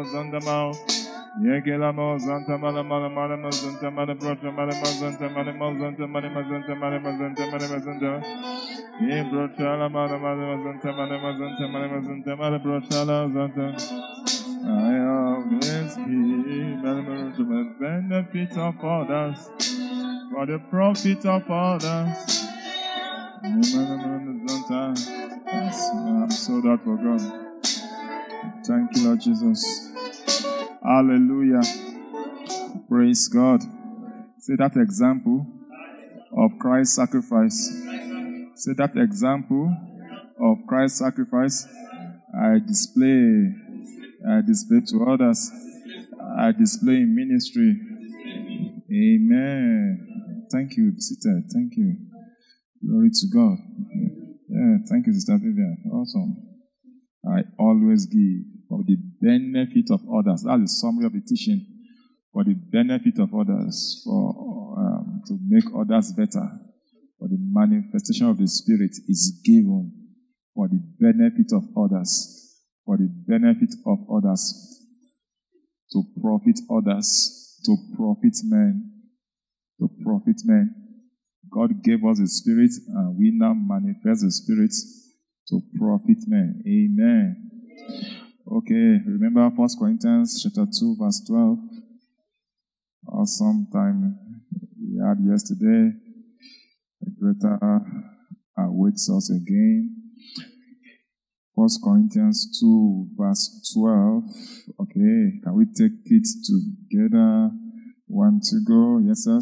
Zandamao. Yegelamo Zanta Mala Mala Mala Mazanta Mala Brota Mala Mazanta Mala Mazanta Mala Mazanta Mala Mazanta Mala Mazanta. Ye Brotala Mala Mala Mazanta Mala Mazanta Mala Mazanta Mala Brotala Zanta. I always give to the benefit of others, for the profit of others. Yes, I'm sold out for God. Thank you, Lord Jesus. Hallelujah. Praise God. See that example of Christ's sacrifice. See that example of Christ's sacrifice. I display to others. I display in ministry. Amen. Thank you, sister. Thank you. Glory to God. Yeah, thank you, Sister Vivian. Awesome. I always give for the benefit of others. That's the summary of the teaching. For the benefit of others, to make others better. For the manifestation of the Spirit is given for the benefit of others. For the benefit of others. To profit others. To profit men. To profit men. God gave us the Spirit, and we now manifest the Spirit to profit men. Amen. Okay, remember 1 Corinthians chapter 2, verse 12. Awesome time we had yesterday. The greater awaits us again. 1 Corinthians 2, verse 12. Okay, can we take it together? 1 to go. Yes, sir.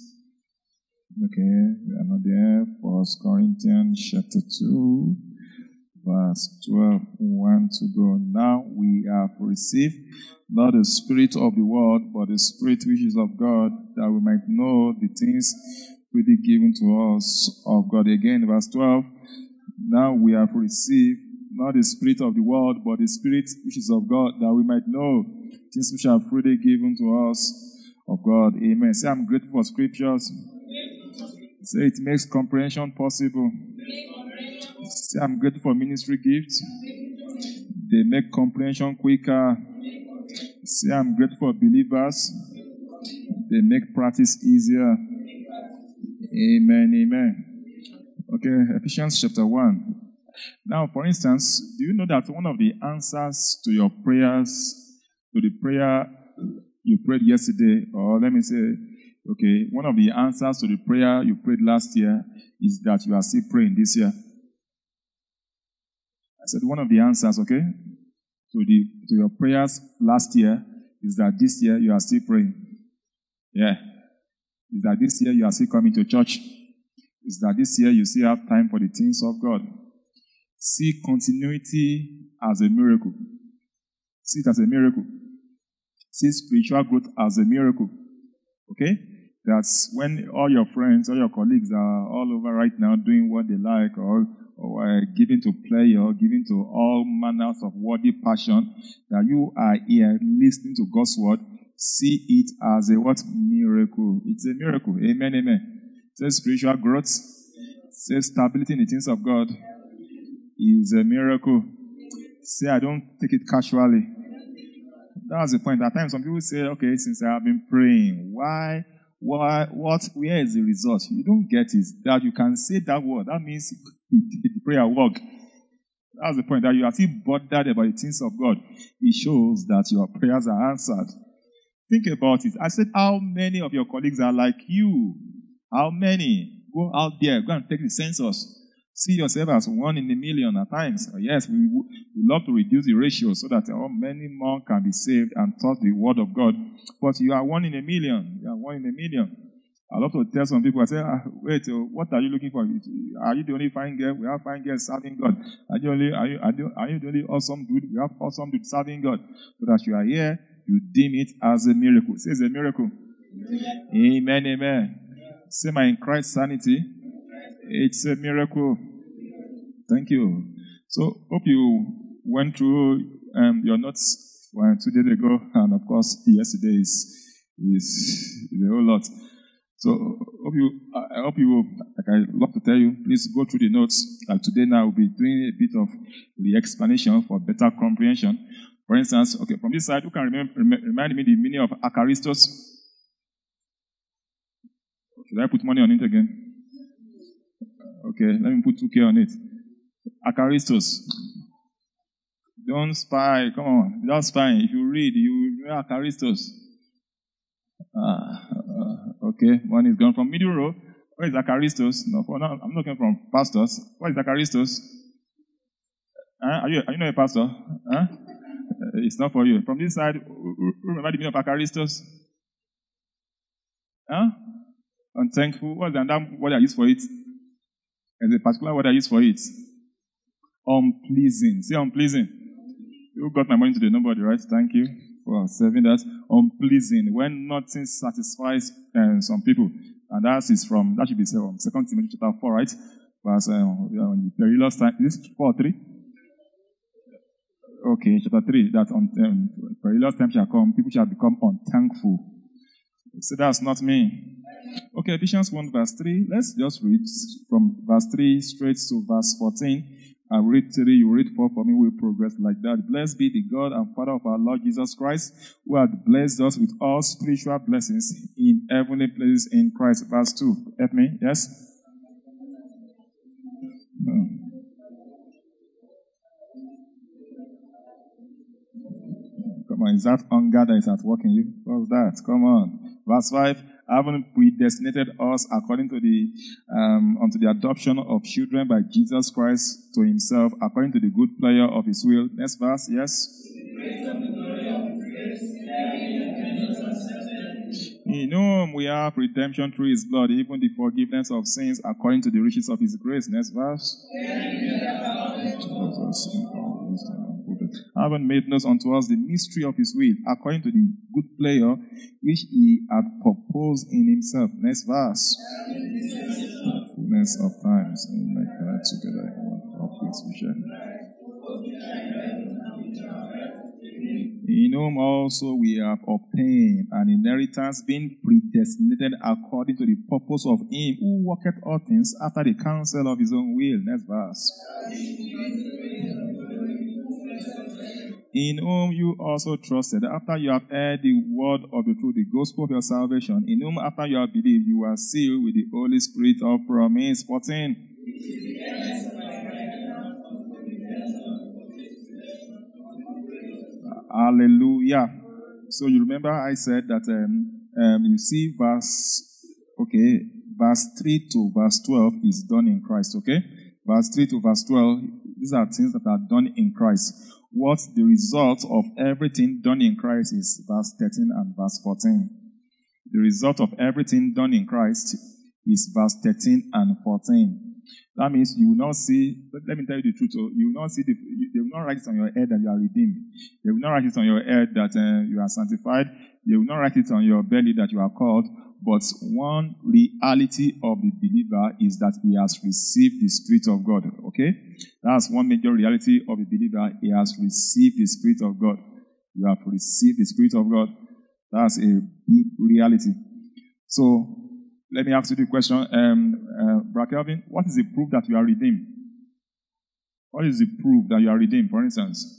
Okay, we are not there. 1 Corinthians chapter 2, verse 12, 1 to go. Now we have received not the spirit of the world, but the Spirit which is of God, that we might know the things freely given to us of God. Again, verse 12. Now we have received not the spirit of the world, but the Spirit which is of God, that we might know things which are freely given to us of God. Amen. Say, I'm grateful for scriptures. Say, it makes comprehension possible. Say, I'm grateful for ministry gifts. They make comprehension quicker. Say, I'm grateful for believers. They make practice easier. Amen, amen. Okay, Ephesians chapter 1. Now, for instance, do you know that one of the answers to your prayers, to the prayer you prayed yesterday, or let me say, okay, one of the answers to the prayer you prayed last year is that you are still praying this year. I said one of the answers, okay, to your prayers last year is that this year you are still praying. Yeah. Is that this year you are still coming to church. Is that this year you still have time for the things of God. See continuity as a miracle. See it as a miracle. See spiritual growth as a miracle. Okay? That's when all your friends, all your colleagues are all over right now doing what they like, or giving to play, or giving to all manners of worldly passion, that you are here listening to God's word. See it as a what? Miracle. It's a miracle. Amen, amen. Say spiritual growth. Say stability in the things of God is a miracle. Say, I don't take it casually. That's the point. At times, some people say, okay, since I have been praying, where is the result? You don't get it. That you can say that word. That means the prayer work. That's the point. That you are still bothered about the things of God. It shows that your prayers are answered. Think about it. I said, how many of your colleagues are like you? How many? Go out there. Go and take the census. See yourself as 1 in a million at times. Yes, we love to reduce the ratio so that many more can be saved and taught the word of God. But you are 1 in a million. You are 1 in a million. I love to tell some people, I say, wait, what are you looking for? Are you the only fine girl? We have fine girls serving God. Are you the only awesome dude? We have awesome dude serving God. So that you are here, you deem it as a miracle. Say it's a miracle. Amen, amen. Say my in Christ sanity. It's a miracle. Thank you. So, hope you went through your notes 2 days ago, and of course, yesterday is a whole lot. So, I hope you, like I love to tell you, please go through the notes. Today now we'll be doing a bit of the explanation for better comprehension. For instance, okay, from this side, who can remind me the meaning of Acharistos? Should I put money on it again? Okay, let me put 2K on it. Acharistos. Don't spy. Come on. Just spy. If you read, you know Acharistos. Okay, one is gone from middle row. Where is Acharistos? No, I'm looking from pastors. What is Acharistos? Are you not a pastor? It's not for you. From this side, remember the meaning of Acharistos? Unthankful. What's the word I use for it? There's a particular word I use for it. Unpleasing. Say unpleasing. You got my money today, nobody, right? Thank you for serving that. Unpleasing. When nothing satisfies some people. And that should be from 2 Timothy chapter 4, right? Verse, perilous time. Is this 4 or 3? Okay, chapter 3. That perilous time shall come. People shall become unthankful. So that's not me. Okay, Ephesians 1 verse 3. Let's just read from verse 3 straight to verse 14. I read 3, you read 4 for me, we'll progress like that. Blessed be the God and Father of our Lord Jesus Christ, who hath blessed us with all spiritual blessings in heavenly places in Christ. Verse 2. Help me, yes? Come on, is that hunger that is at work in you? What's that? Come on. Verse 5. Having predestinated us according to unto the adoption of children by Jesus Christ to himself, according to the good pleasure of his will. Next verse, yes? In whom we have redemption through his blood, even the forgiveness of sins according to the riches of his grace. Next verse. Having made known unto us the mystery of his will, according to the good pleasure which he had proposed in himself. Next verse. Fullness of times, and make that together in one place we share. In whom also we have obtained an inheritance, being predestinated according to the purpose of him who worketh all things after the counsel of his own will. Next verse. In whom you also trusted, after you have heard the word of the truth, the gospel of your salvation, in whom after you have believed, you are sealed with the Holy Spirit of promise. 14. Hallelujah. So you remember I said that you see verse 3 to verse 12 is done in Christ, okay? Verse 3 to verse 12, these are things that are done in Christ. What the result of everything done in Christ is verse 13 and verse 14. The result of everything done in Christ is verse 13 and 14. That means you will not see, let me tell you the truth, you will not see, they will not write it on your head that you are redeemed. They will not write it on your head that you are sanctified. They will not write it on your belly that you are called. But one reality of the believer is that he has received the Spirit of God. Okay? That's one major reality of the believer. He has received the Spirit of God. You have received the Spirit of God. That's a big reality. So, let me ask you the question, Brother Kelvin, what is the proof that you are redeemed? What is the proof that you are redeemed, for instance?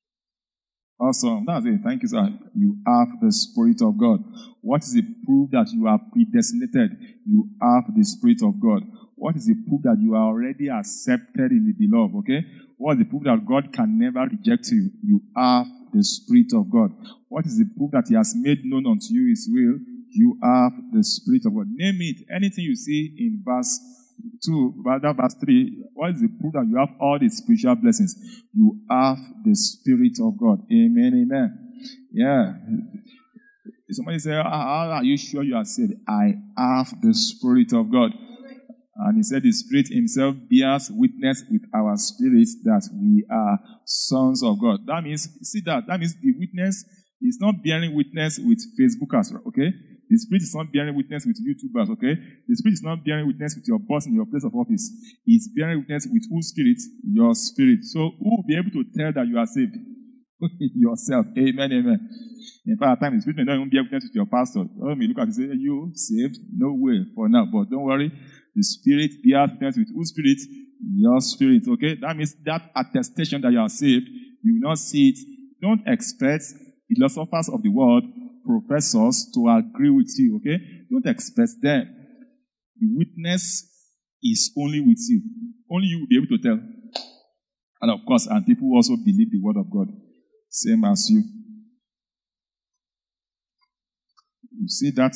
Awesome. That's it. Thank you, sir. You have the Spirit of God. What is the proof that you are predestinated? You have the Spirit of God. What is the proof that you are already accepted in the beloved? Okay? What is the proof that God can never reject you? You have the Spirit of God. What is the proof that he has made known unto you his will? You have the Spirit of God. Name it. Anything you see in verse 2, verse 3, what is the proof that you have all the spiritual blessings? You have the Spirit of God. Amen, amen. Yeah. Somebody say, how are you sure you are saved? I have the Spirit of God. And he said the Spirit himself bears witness with our spirits that we are sons of God. That means, see that means the witness is not bearing witness with Facebookers, okay? The Spirit is not bearing witness with YouTubers, okay? The Spirit is not bearing witness with your boss in your place of office. It's bearing witness with whose spirit? Your spirit. So who will be able to tell that you are saved? Yourself. Amen, amen. In fact, at times, the Spirit may not even bear witness with your pastor. Let me look at it and say, you saved? No way for now. But don't worry. The Spirit bears witness with whose spirit? Your spirit, okay? That means that attestation that you are saved, you will not see it Don't expect philosophers of the world, professors, to agree with you, okay? Don't expect them. The witness is only with you. Only you will be able to tell. And of course, and people also believe the word of God. Same as you. You see that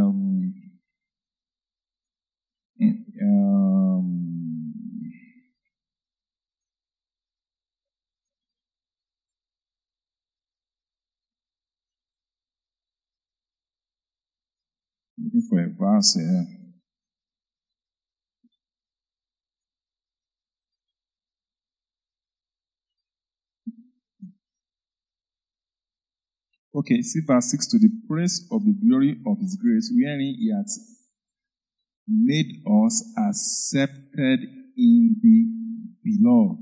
looking for a verse here. Okay, see verse 6, to the praise of the glory of his grace, wherein he has made us accepted in the beloved.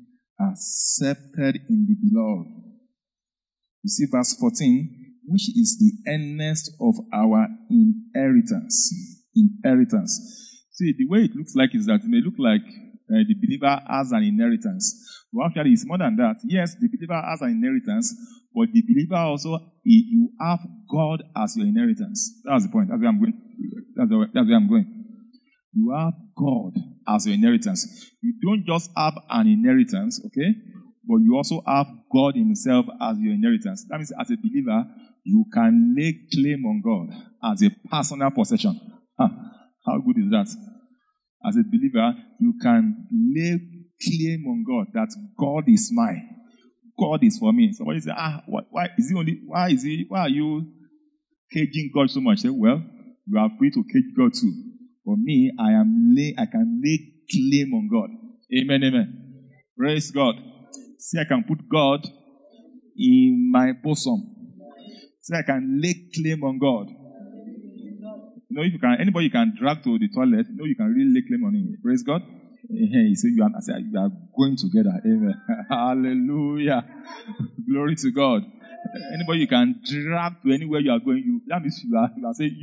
Accepted in the beloved. You see verse 14, which is the earnest of our inheritance. Inheritance. See, the way it looks like is that it may look like the believer has an inheritance. But actually, it's more than that. Yes, the believer has an inheritance, but the believer also, you have God as your inheritance. That's the point. That's where I'm going. That's where I'm going. You have God as your inheritance. You don't just have an inheritance, okay? But you also have God himself as your inheritance. That means as a believer, you can lay claim on God as a personal possession. How good is that? As a believer, you can lay claim on God that God is mine. God is for me. Somebody say, why are you caging God so much? Say, well, you are free to cage God too. For me, I can lay claim on God. Amen, amen. Praise God. See, I can put God in my bosom. See, I can lay claim on God. You know, if you can, anybody you can drag to the toilet, you know, you can really lay claim on him. Praise God. He said, you are going together. Amen. Hallelujah. Glory to God. Anybody you can drag to anywhere you are going, that means you are saying,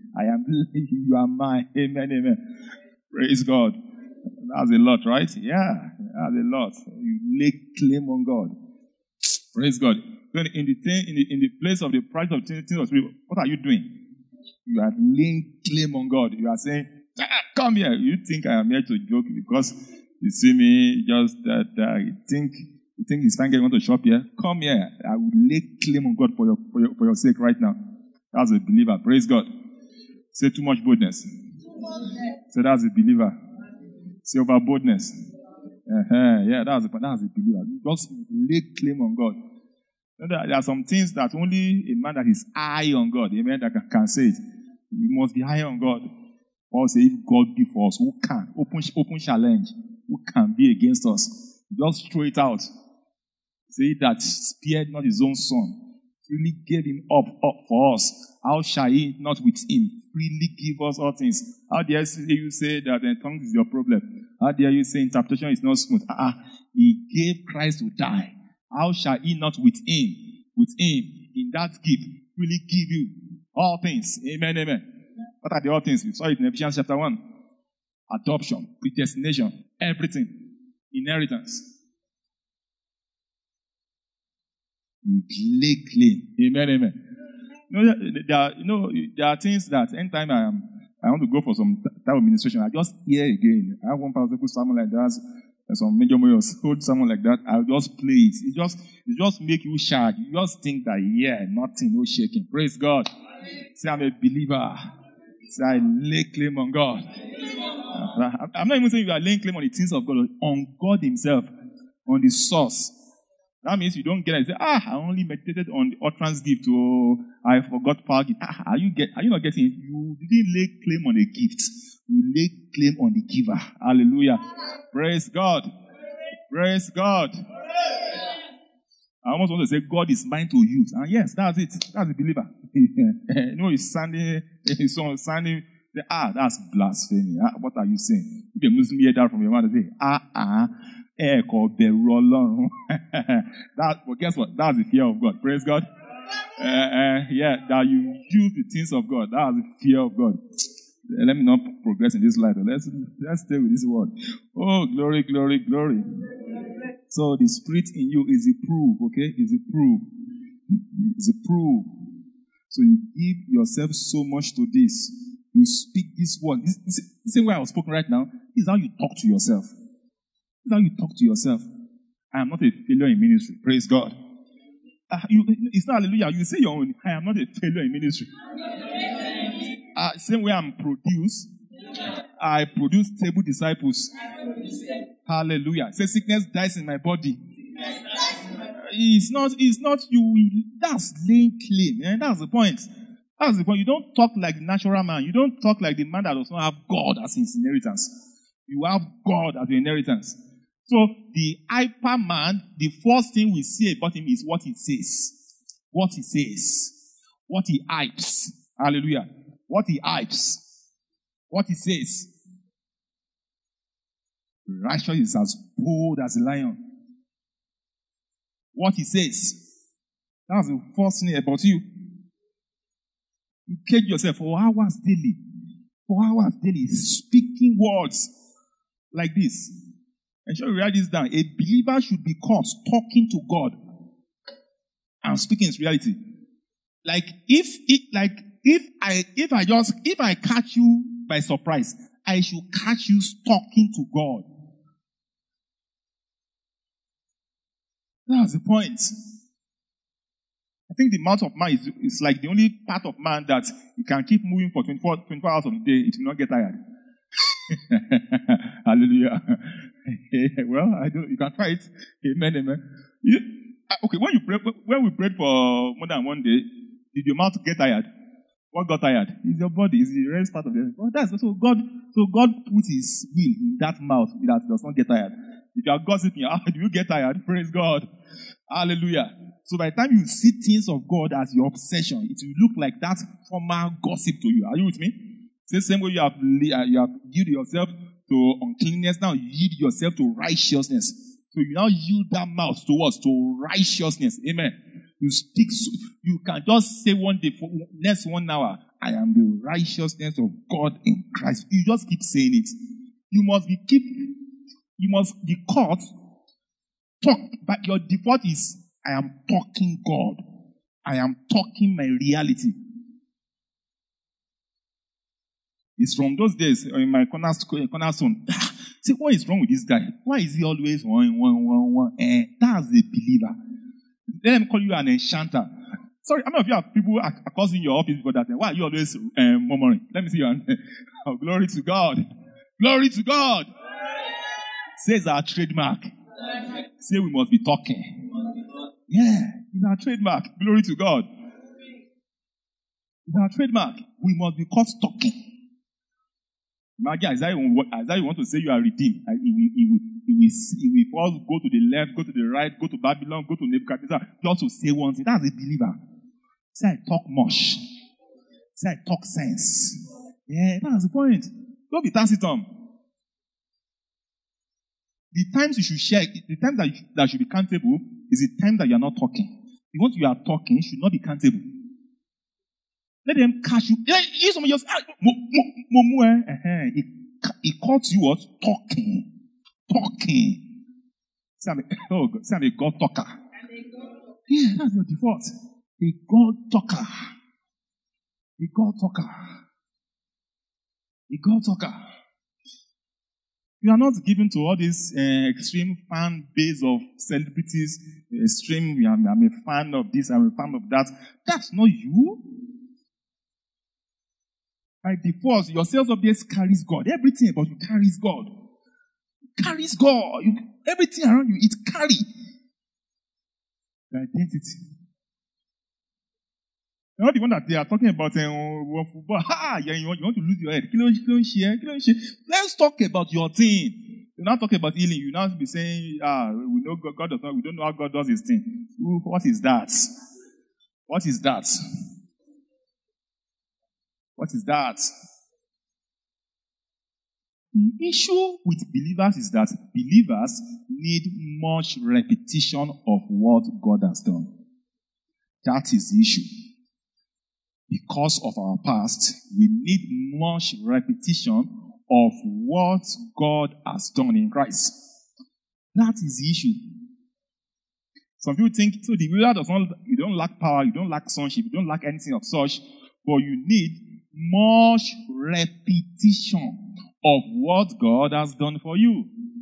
you are mine. Amen, amen. Praise God. That's a lot, right? Yeah, that's a lot. You lay claim on God. Praise God. Then in the place of the price of things of spirit, what are you doing? You are laying claim on God. You are saying, come here. You think I am here to joke because you see me just that you think it's fine getting to shop here. Come here. I will lay claim on God for your sake right now. That's a believer. Praise God. Say too much boldness. Say that's a believer. Say over boldness. Yeah, that's a believer. You just lay claim on God. There are some things that only a man that is high on God, amen, that can say it. You must be high on God. Paul says, if God be for us, who can? Open challenge. Who can be against us? Just throw it out. Say that spared not his own son, freely gave him up for us. How shall he not with him freely give us all things? How dare you say that tongues is your problem? How dare you say interpretation is not smooth? He gave Christ to die. How shall he not with him, in that gift, freely give you all things? Amen, amen. What are the all things? We saw it in Ephesians chapter 1. Adoption, predestination, everything. Inheritance. You lay claim. Amen, amen. There are things that anytime I want to go for some type of ministration, I just hear again. I have one pastor put someone like that. There's some major mayors hold someone like that. I'll just play it. It just make you shy. You just think that, nothing, no shaking. Praise God. Say, I'm a believer. Say, I lay claim on God. I'm not even saying you are laying claim on the things of God, on God himself, on the source. That means you don't get it. Say, I only meditated on the utterance gift. I forgot power gift. Are you not getting it? You didn't lay claim on a gift. You lay claim on the giver. Hallelujah. Praise God. Praise God. I almost want to say God is mine to use. And yes, that's it. That's the believer. He's standing, say, that's blasphemy. What are you saying? If a Muslim hear that from your mouth, say, but guess what? That's the fear of God. Praise God. That you use the things of God. That's the fear of God. Let me not progress in this life. Let's stay with this word. Oh, glory, glory, glory. So the spirit in you is a proof, okay? Is a proof. It's a proof. So you give yourself so much to this. You speak this word. This same way I was spoken right now. This is how you talk to yourself. This is how you talk to yourself. I am not a failure in ministry. Praise God. It's not hallelujah. You say your own. I am not a failure in ministry. Same way I'm produced. I produce stable disciples. Hallelujah. Say sickness dies in my body. It's not you. That's laying claim. Eh? That's the point. That's the point. You don't talk like the natural man. You don't talk like the man that does not have God as his inheritance. You have God as your inheritance. So the hyper man, the first thing we see about him is what he says. What he says. What he hypes. Hallelujah. What he hypes. What he says. Righteous is as bold as a lion. What he says. That's the first thing about you. You cage yourself for hours daily. For hours daily. Speaking words like this. And sure you write this down. A believer should be caught talking to God and speaking his reality. Like if I catch you by surprise, I should catch you talking to God. That's the point. I think the mouth of man is like the only part of man that you can keep moving for 24 hours of the day. It will not get tired. Hallelujah. Well, you can try it. Amen, amen. Okay, when we prayed for more than one day, did your mouth get tired? What got tired? It's your body. It's the rest part of it. Well, so God put his will in that mouth that does not get tired. If you are gossiping, do you get tired? Praise God. Hallelujah. So by the time you see things of God as your obsession, it will look like that former gossip to you. Are you with me? It's the same way you have yielded yourself to uncleanness, now yield yourself to righteousness. So you now yield that mouth towards to righteousness. Amen. You speak, you can just say one day, for next 1 hour, I am the righteousness of God in Christ. You just keep saying it. You must be caught. Talk, but your default is, I am talking God. I am talking my reality. It's from those days in my cornerstone. See, what is wrong with this guy? Why is he always one? That's a believer. Let them call you an enchanter. Sorry, how many of you have people causing your office for that? Why are you always murmuring? Let me see your hand. Oh, glory to God. Glory to God. Says our trademark. Say we must be talking. Yeah, it's our trademark. Glory to God. It's our trademark. We must be caught talking. Imagine Isaiah want to say you are redeemed. He will first go to the left, go to the right, go to Babylon, go to Nebuchadnezzar, just to say one thing. That's a believer. Say I talk much. Say I talk sense. Yeah, that's the point. Don't be taciturn. The times you should share, the times that should be countable is the time that you are not talking. Once you are talking, you should not be countable. Let them catch you. If somebody just he caught you what? Talking. Say I'm a God talker. Yeah, that's your default. A God talker. A God talker. A God talker. You are not given to all this extreme fan base of celebrities. Extreme, I'm a fan of this, I'm a fan of that. That's not you. By default, your sales obvious carries God. Everything about you carries God. Carries God. Everything around you, it carries the identity. You know the one that they are talking about football. You want to lose your head. Let's talk about your thing. You're not talking about healing. You now be saying, we know God does not. We don't know how God does his thing. What is that? What is that? What is that? The issue with believers is that believers need much repetition of what God has done. That is the issue. Because of our past, we need much repetition of what God has done in Christ. That is the issue. Some people think, so the believer does not, you don't lack power, you don't lack sonship, you don't lack anything of such, but you need much repetition of what God has done for you.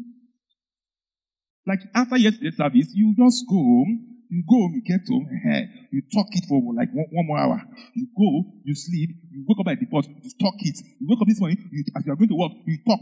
Like after yesterday's service, you just go home, you get home, you talk it for like one more hour. You go, you sleep, you wake up by default, you talk it. You wake up this morning, as you are going to work, you talk.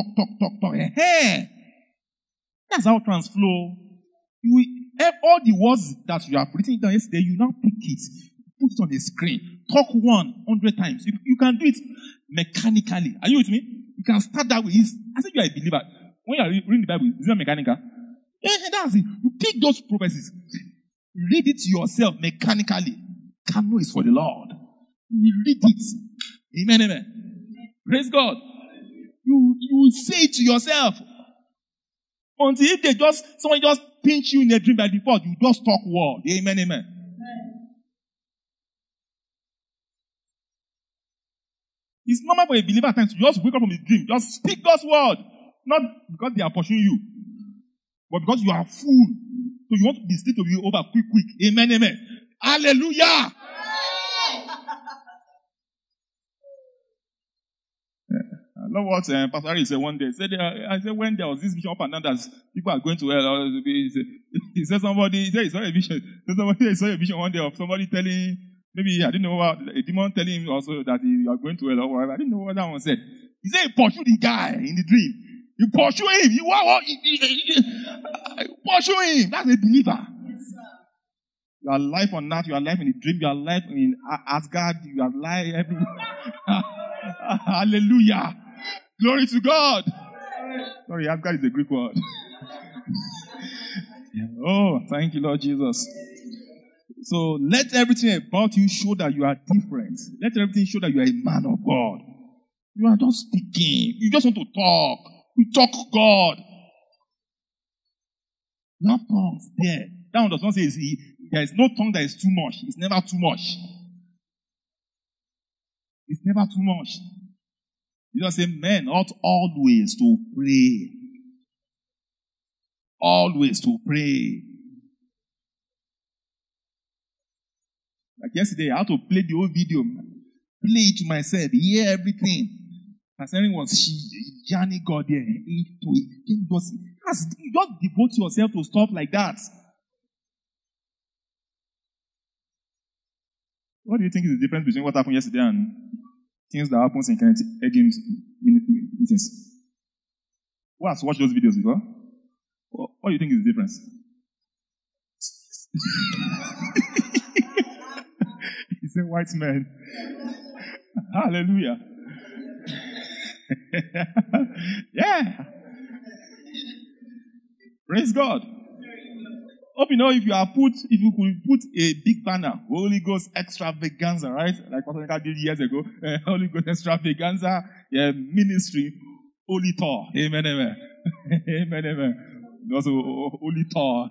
That's how trance flow. All the words that you have written down yesterday, you now pick it, put it on the screen, talk 100 times. You can do it mechanically. Are you with me? You can start that way. I think you are a believer. When you are reading the Bible, is it mechanical? That's it. You take those prophecies, read it to yourself mechanically. Camo is for the Lord. You read it. Amen. Praise God. You say it to yourself. Until if someone just pinch you in a dream by default, you just talk word. Amen. It's normal for a believer at times to just wake up from a dream, just speak God's word. Not because they are pursuing you, but because you are full. So you want the state to be over quick. Amen. Hallelujah. I love what Pastor Harry said one day. I said when there was this vision up and down that people are going to hell. He said he saw a vision. Somebody saw a vision one day of somebody telling, maybe I didn't know what, a demon telling him also that you are going to hell or whatever. I didn't know what that one said. He said he pursued the guy in the dream. You pursue him. Pursue him. That's a believer. You are alive on earth. You are alive in the dream. You are alive in Asgard. You are alive everywhere. Hallelujah. Glory to God. Sorry, Asgard is a Greek word. Oh, thank you, Lord Jesus. So let everything about you show that you are different. Let everything show that you are a man of God. You are just speaking. You just want to talk. You talk God. You have tongues there. That one does not say there is no tongue that is too much. It's never too much. It's never too much. You just say, men ought always to pray. Always to pray. Like yesterday, I had to play the whole video. Play it to myself. Hear everything. Pastor Henry was Johnny God there. You just devote yourself to stuff like that. What do you think is the difference between what happened yesterday and things that happens in Kenneth Hagin's meetings? Who has watched those videos before? What do you think is the difference? He's a white man. Hallelujah. Yeah. Praise God. Hope you know if you could put a big banner, Holy Ghost extravaganza, right? Like what I did years ago. Holy Ghost extravaganza ministry, Holy Thor. Amen. Amen. Also, Holy Thor.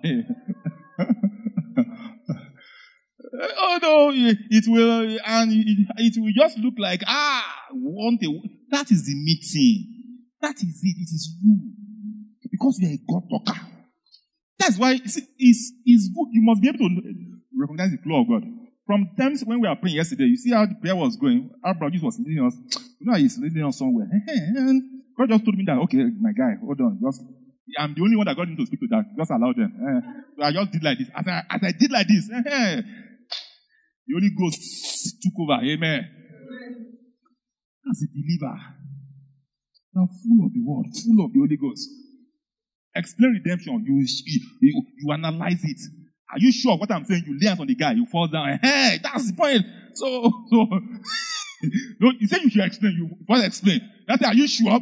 Oh no, it will just look like, that is the meeting. That is it. It is you. Because you are a God talker. That's why it's good. You must be able to recognize the flow of God. From times when we were praying yesterday, you see how the prayer was going. Our brother was leading us. You know, he's leading us somewhere. And God just told me that, okay, my guy, hold on. I'm the only one that got him to speak to that. Just allow them. So I just did like this. As I did like this, the Holy Ghost took over. Amen. As a believer, you are full of the word, full of the Holy Ghost. Explain redemption. You analyze it. Are you sure what I'm saying? You lay hands on the guy, you fall down. Hey, that's the point. So no, you say you should explain. You first explain. That's are you sure?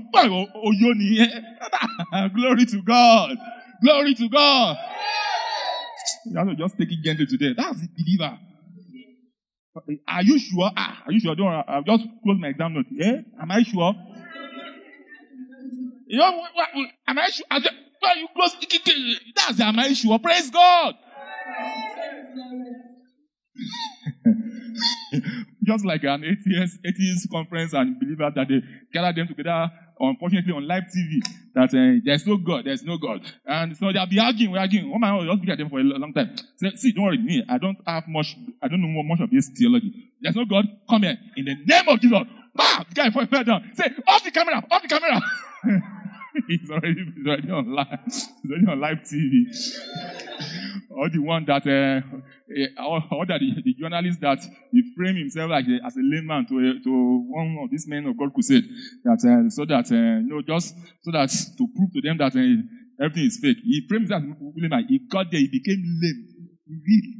Glory to God. Glory to God. You have to just take it gently today. That's the believer. Are you sure? Are you sure? I'll just close my exam note. Am I sure? Am I sure? You close. That's am I sure? Praise God. just like an atheist conference and believers that they gather them together, unfortunately, on live TV, that there's no God. And so they'll be arguing. One man will just look at them for a long time. Say, see, don't worry, me, I don't know much of this theology. There's no God. Come here. In the name of Jesus. Bam! The guy fell down. Say, off the camera. He's already on live TV. Or the one that, the journalist that he framed himself like as a layman to one of these men of God crusade, that so that to prove to them that everything is fake. He framed himself as a layman. He got there. He became lame. Really.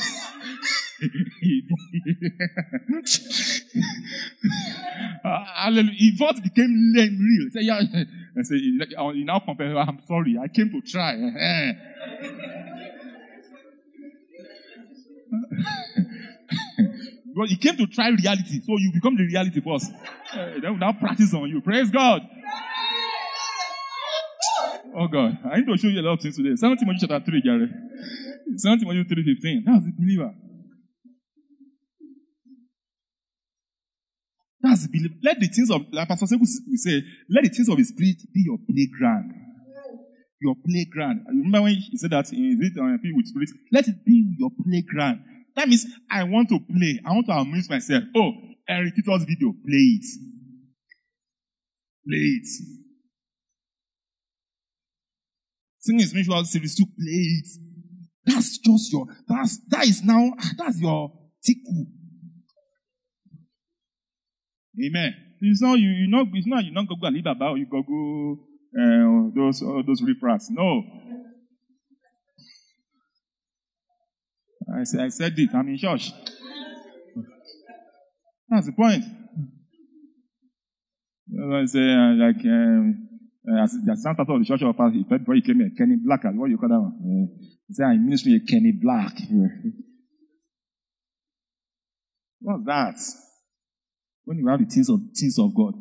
He first became lame real. Say, yeah. And say, he now confess, I'm sorry, I came to try. But he came to try reality, so you become the reality first. Then we now practice on you. Praise God. Oh God, I need to show you a lot of things today. 2 Timothy chapter 3, Gary. 2 Timothy 3:15. That's the believer. That's the believer. Let the things of, like Pastor Sebu will say, let the things of the Spirit be your playground. Your playground. You remember when he said that in People with Spirit? Let it be your playground. That means I want to play. I want to amuse myself. Oh, Eric Titor's video. Play it. Play it. Singing spiritual series to play it. That's just that's your tickle. Amen. It's not you not go Alibaba or you go those riffraffs. No. I said it. I'm in church. That's the point. I say as the sound pastor of the church of us, he felt before he came here, Kenny Black, what you call that one? He said, I'm ministering Kenny Black. What's that? When you have the things of God,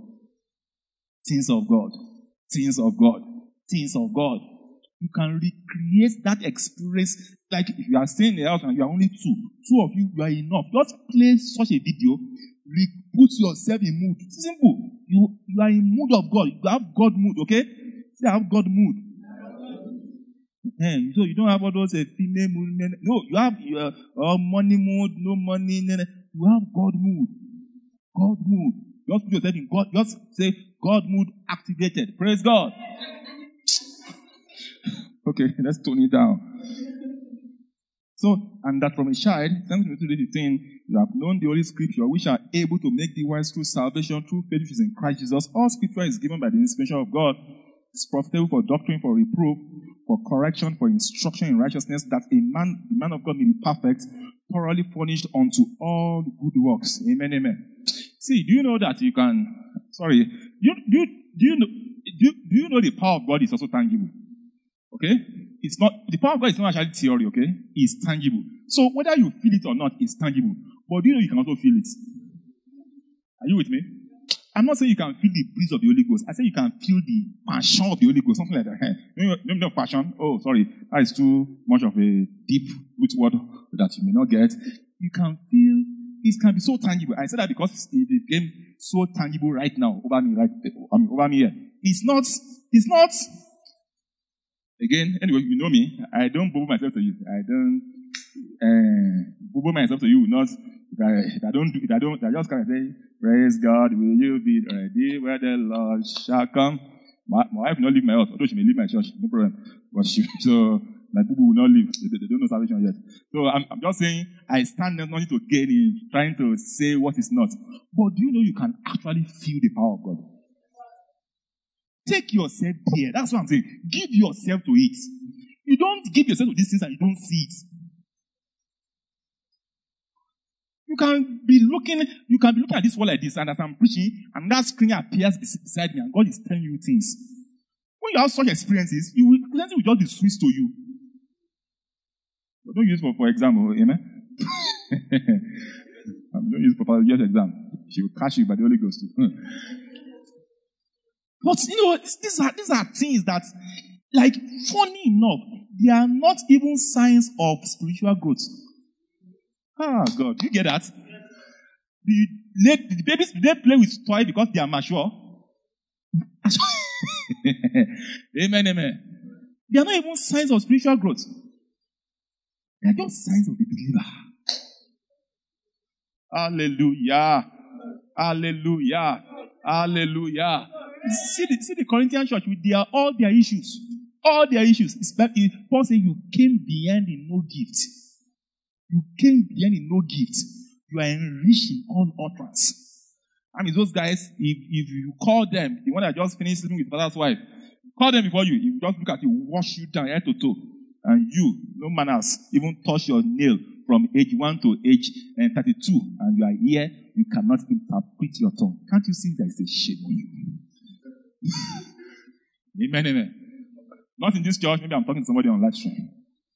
you can recreate that experience. Like if you are staying in the house and you are only two of you are enough. Just play such a video, put yourself in mood. Simple. You are in mood of God. You have God mood, okay? Say, I have God mood. So you don't have all those female mood. No, you have money mood, no money. You have God mood. God mood. Just put yourself in God. Just say, God mood activated. Praise God. Okay, let's tone it down. So, and that from a child, 2 Timothy 3:15, you have known the Holy Scripture, which are able to make thee wise through salvation, through faith which is in Christ Jesus. All Scripture is given by the inspiration of God. It's profitable for doctrine, for reproof, for correction, for instruction in righteousness, that the man of God may be perfect, thoroughly furnished unto all good works. Amen, amen. See, do you know that you can? Sorry, do you know the power of God is also tangible? Okay, it's not the power of God is not actually theory. Okay, it's tangible. So whether you feel it or not, it's tangible. But do you know you can also feel it? Are you with me? I'm not saying you can feel the breeze of the Holy Ghost. I say you can feel the passion of the Holy Ghost, something like that. No passion. Oh, sorry, that is too much of a deep root word that you may not get. You can feel. It can be so tangible. I said that because it became so tangible right now over me here. It's not. Again, anyway, you know me. I don't bubble myself to you. I don't bubble myself to you. Not if I just kind of say, praise God, will you be ready where the Lord shall come? My wife will not leave my house, although she may leave my church, no problem. But my people will not leave. They don't know salvation yet. So I'm just saying, I stand there not to gain in trying to say what is not. But do you know you can actually feel the power of God? Take yourself there. That's what I'm saying. Give yourself to it. You don't give yourself to these things and you don't see it. You can be looking at this wall like this, and as I'm preaching, and that screen appears beside me, and God is telling you things. When you have such experiences, experiences will just be switched to you. But don't use it for example, amen? Don't use it for just exam. She will catch you by the Holy Ghost too. But these are things that, like, funny enough, they are not even signs of spiritual growth. Ah, God, you get that? The babies, they play with toy because they are mature. Amen, amen. They are not even signs of spiritual growth. They are just signs of the believer. Hallelujah. Hallelujah. Hallelujah. See the Corinthian church with all their issues. All their issues. Paul says you came behind in no gift. You came behind in no gift. You are enriched in all utterance. I mean, those guys, if you call them, the one that just finished sleeping with father's wife, call them before you. If you just look at you, wash you down head to toe. And you, no manners, even touch your nail from age 1 to age 32. And you are here, you cannot interpret your tongue. Can't you see there is a shame on you? Amen, amen. Not in this church, maybe I'm talking to somebody on live stream.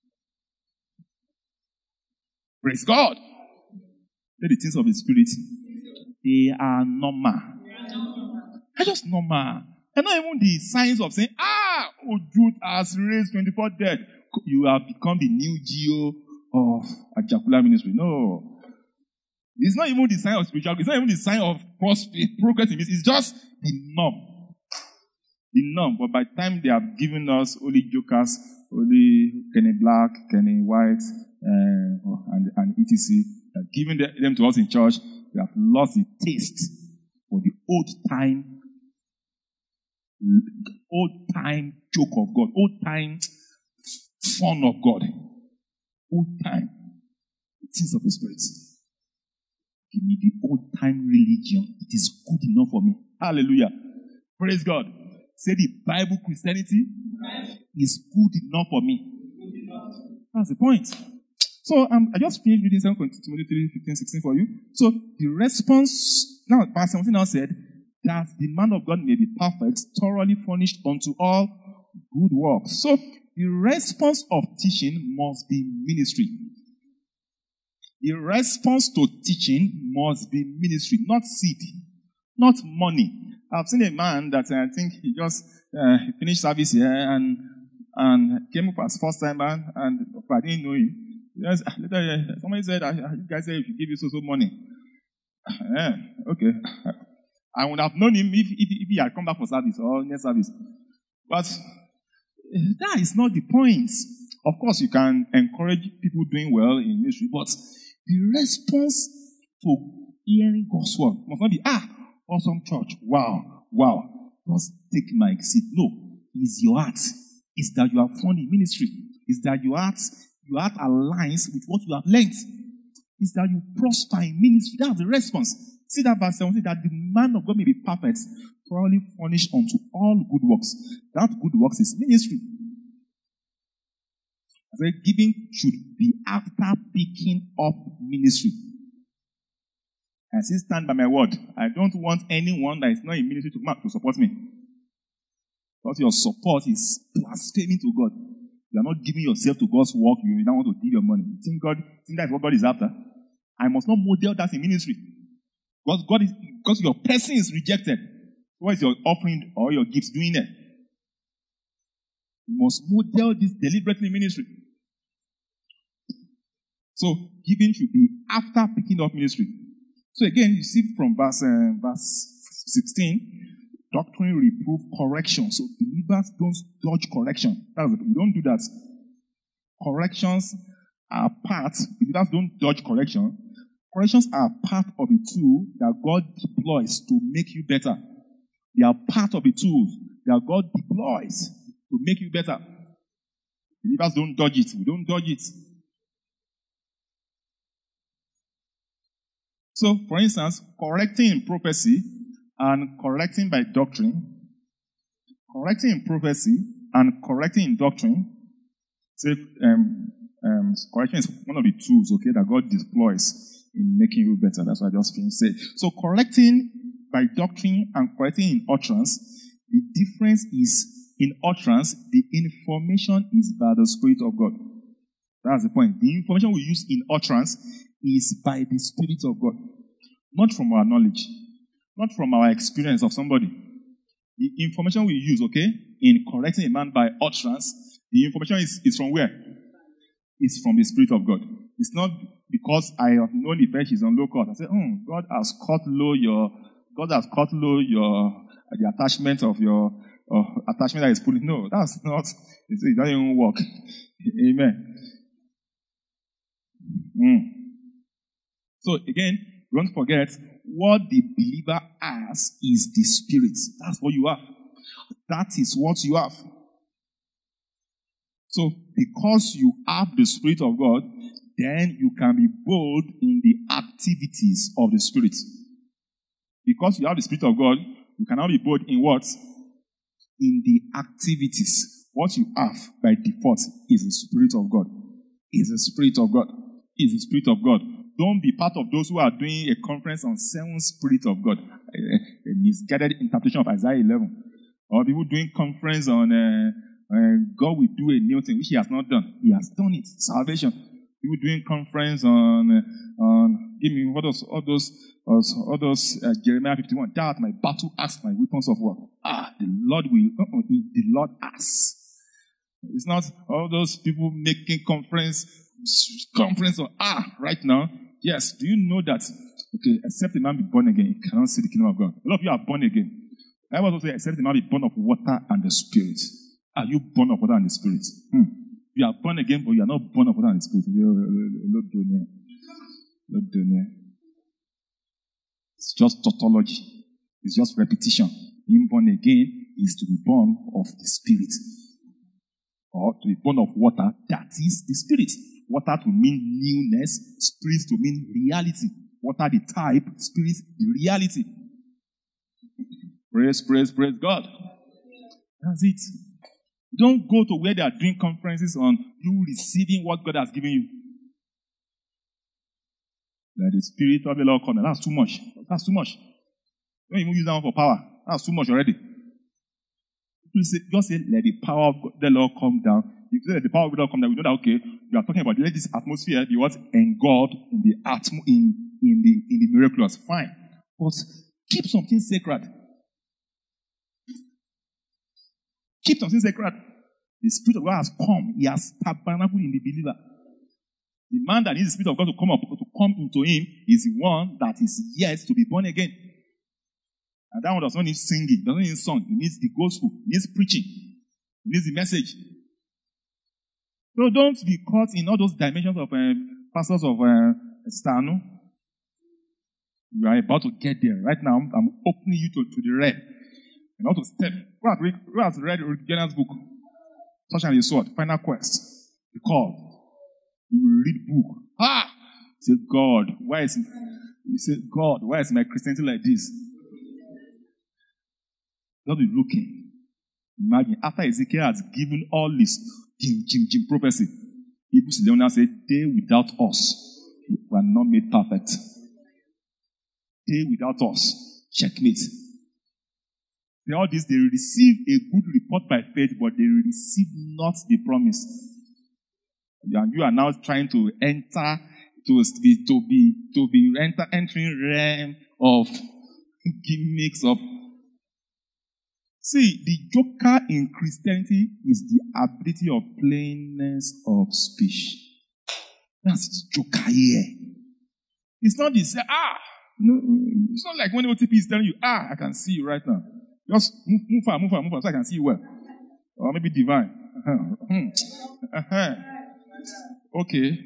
Praise God. Let the things of the Spirit, they are normal. They're just normal. They're not even the signs of saying, Jude has raised 24 dead. You have become the new GO of Ajakula ministry. No. It's not even the sign of spiritual. It's not even the sign of progress in this. It's just the norm. The norm. But by the time they have given us only jokers, only Kenny Black, Kenny White, and etc., giving them to us in church, we have lost the taste for the old time joke of God, old time fun of God, old time things of the Spirit. Give me the old time religion. It is good enough for me. Hallelujah. Praise God. Say the Bible Christianity is good enough for me. That's the point. So I just finished reading 2 Timothy 3, 15, 16 for you. So the response, now verse 17 now said, that the man of God may be perfect, thoroughly furnished unto all good works. So the response of teaching must be ministry. The response to teaching must be ministry, not seed, not money. I've seen a man that I think he just finished service here and came up as first timer, and I didn't know him. Yes, later, somebody said, you guys say if you give you so money. Okay. I would have known him if he had come back for service or next service. But that is not the point. Of course, you can encourage people doing well in ministry, but the response to hearing God's word must not be, awesome church, wow, just take my seat. No, it's your heart. It's that you are found in ministry. It's that your heart aligns with what you have learned. It's that you prosper in ministry. That's the response. See that verse 17, that the man of God may be perfect, thoroughly furnished unto all good works. That good works is ministry. I said giving should be after picking up ministry. I still stand by my word. I don't want anyone that is not in ministry to come out to support me. Because your support is blaspheming to God. You are not giving yourself to God's work. You don't want to give your money. You think that's what God is after? I must not model that in ministry. Because your person is rejected. What is your offering or your gifts doing there? You must model this deliberately in ministry. So giving should be after picking up ministry. So again, you see from verse 16, doctrine, reproof, correction. So believers don't dodge correction. You don't do that. Corrections are believers don't dodge correction. Corrections are part of a tool that God deploys to make you better. They are part of a tool that God deploys to make you better. Believers don't dodge it. We don't dodge it. So, for instance, correcting in prophecy and correcting by doctrine. Correcting in prophecy and correcting in doctrine. So, correction is one of the tools, okay, that God deploys in making you better. That's what I just finished saying. So, correcting by doctrine and correcting in utterance, the difference is in utterance, the information is by the Spirit of God. That's the point. The information we use in utterance is by the Spirit of God. Not from our knowledge. Not from our experience of somebody. The information we use, okay, in correcting a man by utterance, the information is from where? It's from the Spirit of God. It's not because I have known the flesh is on low cost. I say, God has cut low the attachment of your attachment that is pulling. No, that's not. It doesn't even work. Amen. So again, don't forget, what the believer has is the Spirit. That's what you have. That is what you have. So, because you have the Spirit of God, then you can be bold in the activities of the Spirit. Because you have the Spirit of God, you cannot be bold in what? In the activities. What you have by default is the Spirit of God. Is the Spirit of God. Is the Spirit of God. Don't be part of those who are doing a conference on 7 Spirit of God. A misguided interpretation of Isaiah 11. Or people doing conference on God will do a new thing, which He has not done. He has done it. Salvation. People doing conference on give me all those Jeremiah 51. Thou art my battle axe, my weapons of war. The Lord asks. It's not all those people making conference on right now. Yes, do you know that? Okay, except a man be born again, he cannot see the kingdom of God. A lot of you are born again. I was also say, except a man be born of water and the Spirit. Are you born of water and the Spirit? You are born again, but you are not born of water and the Spirit. It's just tautology. It's just repetition. Being born again is to be born of the Spirit. Or to be born of water, that is the Spirit. Water to mean newness, Spirit to mean reality. Water the type, Spirit the reality. Praise God. That's it. Don't go to where they are doing conferences on you receiving what God has given you. Let the Spirit of the Lord come. That's too much. That's too much. Don't even use that one for power. That's too much already. Just say, let the power of the Lord come down. If you say let the power of the Lord come down, we know that, okay, you are talking about let this atmosphere be what? Engulfed in the miraculous. Fine. But keep something sacred. Keep something sacred. The Spirit of God has come. He has tabernacled in the believer. The man that needs the Spirit of God to come into him is the one that is yet to be born again. And that one does not need singing, doesn't need song. He needs the gospel. He needs preaching. He needs the message. So don't be caught in all those dimensions of pastors of Stano. You are about to get there. Right now, I'm opening you to the red. And how to step. Who has read Jonah's book? Touch and the Sword. Final Quest. The Call. You will read book. Say, God, why is my Christianity like this? Don't be looking. Imagine, after Ezekiel has given all this prophecy, Hebrews 11 said, they without us were not made perfect. They without us, checkmate. In all this, they receive a good report by faith, but they receive not the promise. And you are now trying to enter entering realm of gimmicks of. See, the joker in Christianity is the ability of plainness of speech. That's the joker here. It's not this, no, it's not like when OTP is telling you, I can see you right now. Just move far, so I can see you well. Or maybe divine. Okay.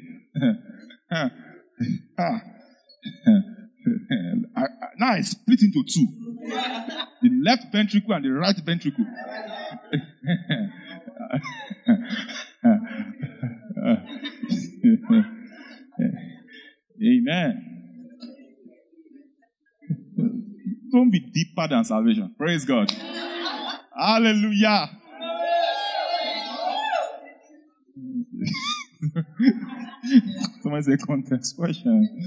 Now I split into two. The left ventricle and the right ventricle. Amen. Don't be deeper than salvation. Praise God. Hallelujah. Someone say context question.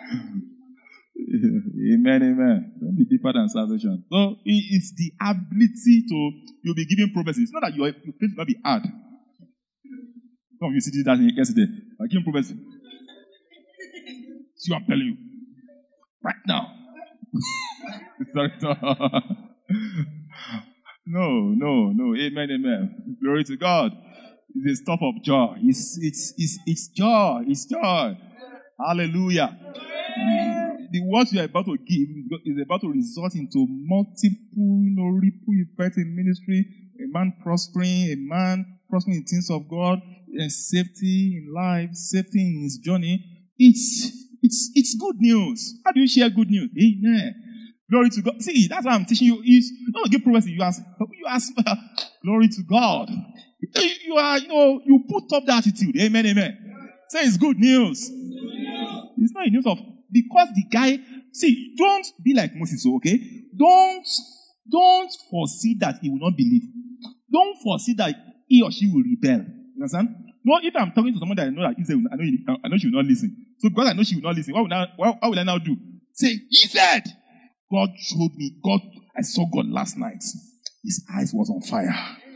Amen. Don't be deeper than salvation. So it's the ability you'll be giving prophecies. It's not that your faith will not be hard. Some of you see that yesterday. I'm giving prophecy. See what I'm telling you. Right now. Sorry. No. Amen. Glory to God. It's a stuff of joy. It's joy. It's joy. Hallelujah. The words you are about to give is about to result into multiple, ripple effects in ministry. A man prospering in things of God, and safety in life, safety in his journey. It's good news. How do you share good news? Amen. Glory to God. See, that's what I'm teaching you. Is not give prophecy. You ask glory to God. You put up the attitude. Amen, amen. Say it's good news. It's not a news of, because the guy, see, don't be like Moses, okay? Don't foresee that he will not believe. Don't foresee that he or she will rebel. You understand? No, if I'm talking to someone that I know that I know she will not listen. So because I know she will not listen, what will I now do? Say, he said, God showed me, I saw God last night. His eyes was on fire.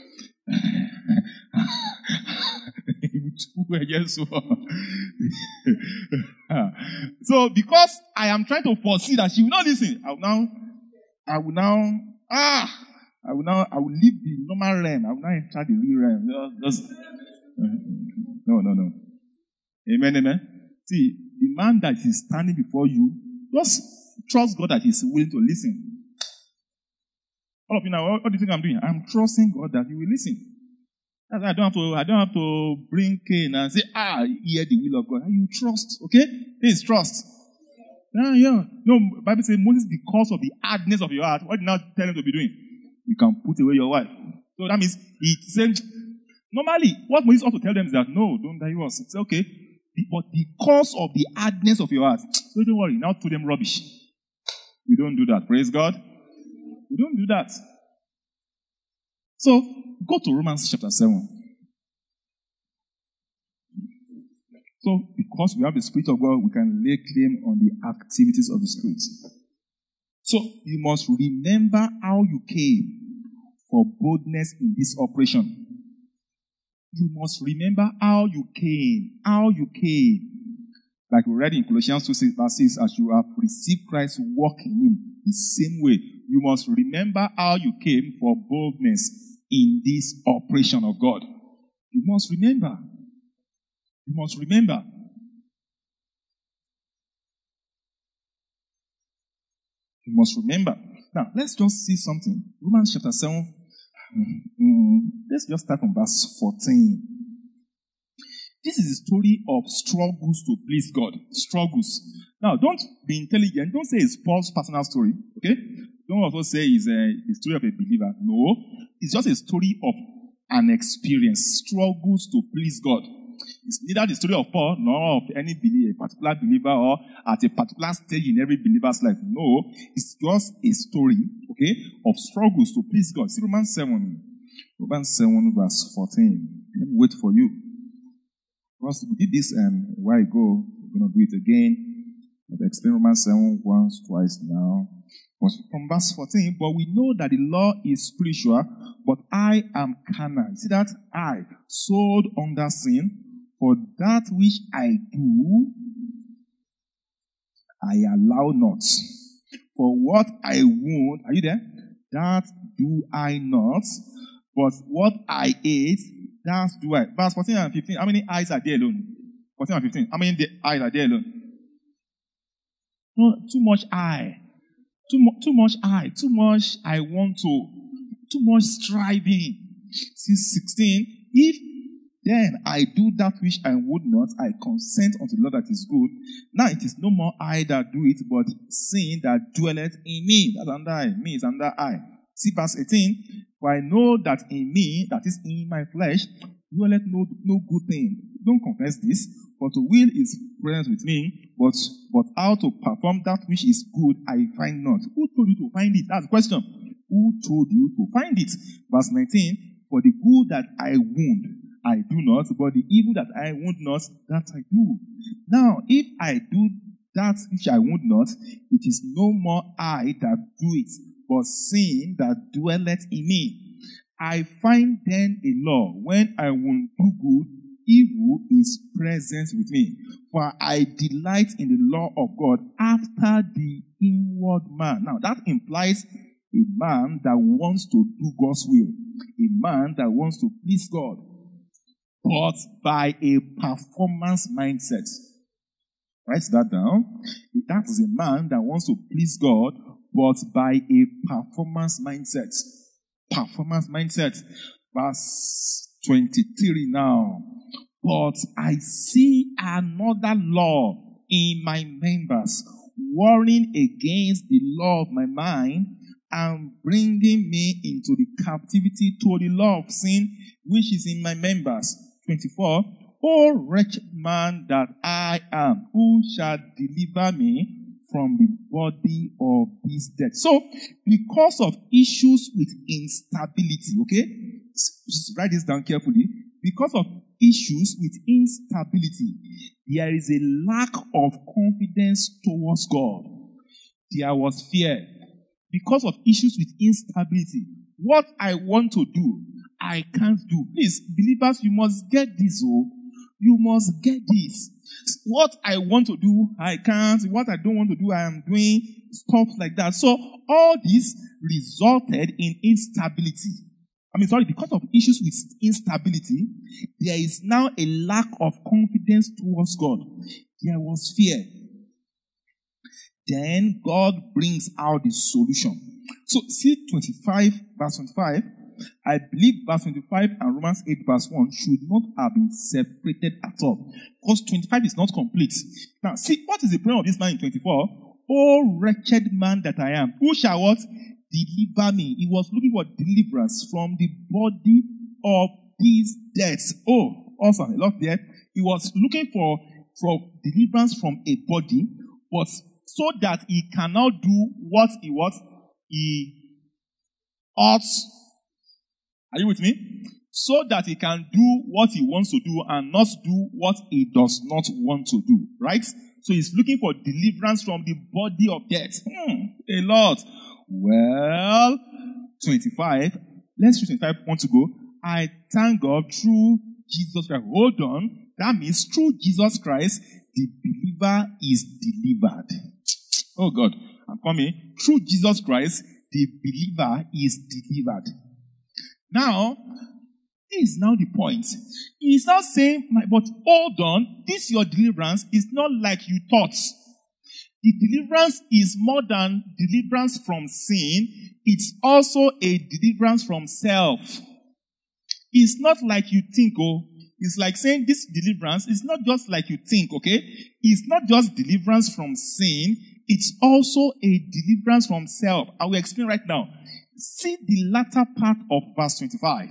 So because I am trying to foresee that she will not listen, I will leave the normal realm. I will now enter the real realm. No. Amen, amen. See, the man that is standing before you, just trust God that he's willing to listen. All of you now, what do you think I'm doing? I'm trusting God that he will listen. I don't have to bring Cain and say, hear the will of God. You trust, okay? This is trust. Yeah. No, Bible says Moses, because of the hardness of your heart, what did you now tell him to be doing? You can put away your wife. So that means he said, normally, what Moses ought to tell them is that, no, don't die yours. It's okay. But because of the hardness of your heart, so don't worry, now to them rubbish. We don't do that. Praise God. We don't do that. So, go to Romans chapter 7. So, because we have the Spirit of God, we can lay claim on the activities of the Spirit. So, you must remember how you came for boldness in this operation. You must remember how you came. How you came. Like we read in Colossians 2 verse 6, as you have received Christ, walk in him the same way. You must remember how you came for boldness in this operation of God. You must remember. You must remember. You must remember. Now, let's just see something. Romans chapter 7. Let's just start from verse 14. This is a story of struggles to please God. Struggles. Now, don't be intelligent. Don't say it's Paul's personal story. Okay? Don't also say it's a story of a believer. No. It's just a story of an experience. Struggles to please God. It's neither the story of Paul nor of any particular believer or at a particular stage in every believer's life. No. It's just a story, okay, of struggles to please God. See Romans 7. Romans 7 verse 14. Let me wait for you. Because we did this a while ago. We're going to do it again. I've explained Romans 7 once, twice now. But from verse 14, but we know that the law is spiritual, but I am carnal. See that? I, sold under sin, for that which I do, I allow not. For what I want, are you there? That do I not. But what I hate, that do I. Verse 14 and 15, how many eyes are there alone? 14 and 15, how many eyes are there alone? No, too much eye. Too much eye. Too much I want to. Too much striving. See 16, if then I do that which I would not, I consent unto the law that is good. Now it is no more I that do it, but sin that dwelleth in me. That's under I. Me is under I. See verse 18. For I know that in me, that is in my flesh, dwelleth no good thing. Don't confess this, for to will is present with me, but how to perform that which is good, I find not. Who told you to find it? That's the question. Who told you to find it? Verse 19. For the good that I wound, I do not, but the evil that I wound not, that I do. Now, if I do that which I would not, it is no more I that do it, but sin that dwelleth in me. I find then a law, when I would do good, evil is present with me. For I delight in the law of God after the inward man. Now, that implies a man that wants to do God's will. A man that wants to please God. But by a performance mindset. Write that down. That is a man that wants to please God, but by a performance mindset. Performance mindset. Verse 23 now. But I see another law in my members, warring against the law of my mind and bringing me into the captivity to the law of sin, which is in my members. 24. O wretched man that I am, who shall deliver me from the body of this death? So, because of issues with instability, okay? Just write this down carefully. Because of issues with instability, there is a lack of confidence towards God. There was fear. Because of issues with instability, what I want to do, I can't do. Please, believers, you must get this. Oh, you must get this. What I want to do, I can't. What I don't want to do, I am doing. Stuff like that. So all this resulted in instability. Because of issues with instability, there is now a lack of confidence towards God. There was fear. Then God brings out the solution. So see 25, verse 25. I believe verse 25 and Romans 8, verse 1 should not have been separated at all. Because 25 is not complete. Now, see, what is the prayer of this man in 24? O wretched man that I am, who shall what? Deliver me. He was looking for deliverance from the body of these deaths. Oh, awesome. I love that. He was looking for deliverance from a body, but so that he cannot do what he ought. Are you with me? So that he can do what he wants to do and not do what he does not want to do. Right? So he's looking for deliverance from the body of death. A lot. Well, 25. Let's read 25. Want to go? I thank God through Jesus Christ. Hold on. That means through Jesus Christ, the believer is delivered. Oh God, I'm coming. Through Jesus Christ, the believer is delivered. Now, this is now the point. He's not saying, but hold on, this your deliverance is not like you thought. The deliverance is more than deliverance from sin. It's also a deliverance from self. It's not like you think, oh. It's like saying this deliverance is not just like you think, okay? It's not just deliverance from sin. It's also a deliverance from self. I will explain right now. See the latter part of verse 25.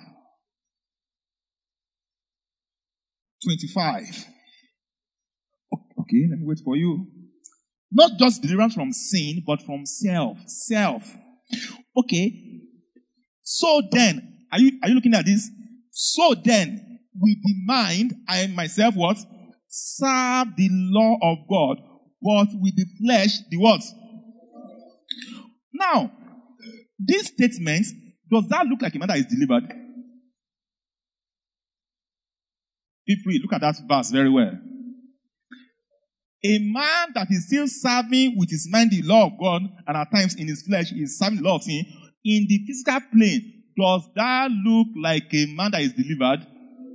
25. Okay, let me wait for you. Not just deliverance from sin, but from self. Self. Okay. So then, are you looking at this? So then, with the mind, I myself what? Serve the law of God, but with the flesh, the what? Now, this statement, does that look like a man that is delivered? Be free. Look at that verse very well. A man that is still serving with his mind the law of God, and at times in his flesh is serving the law of sin, in the physical plane, does that look like a man that is delivered?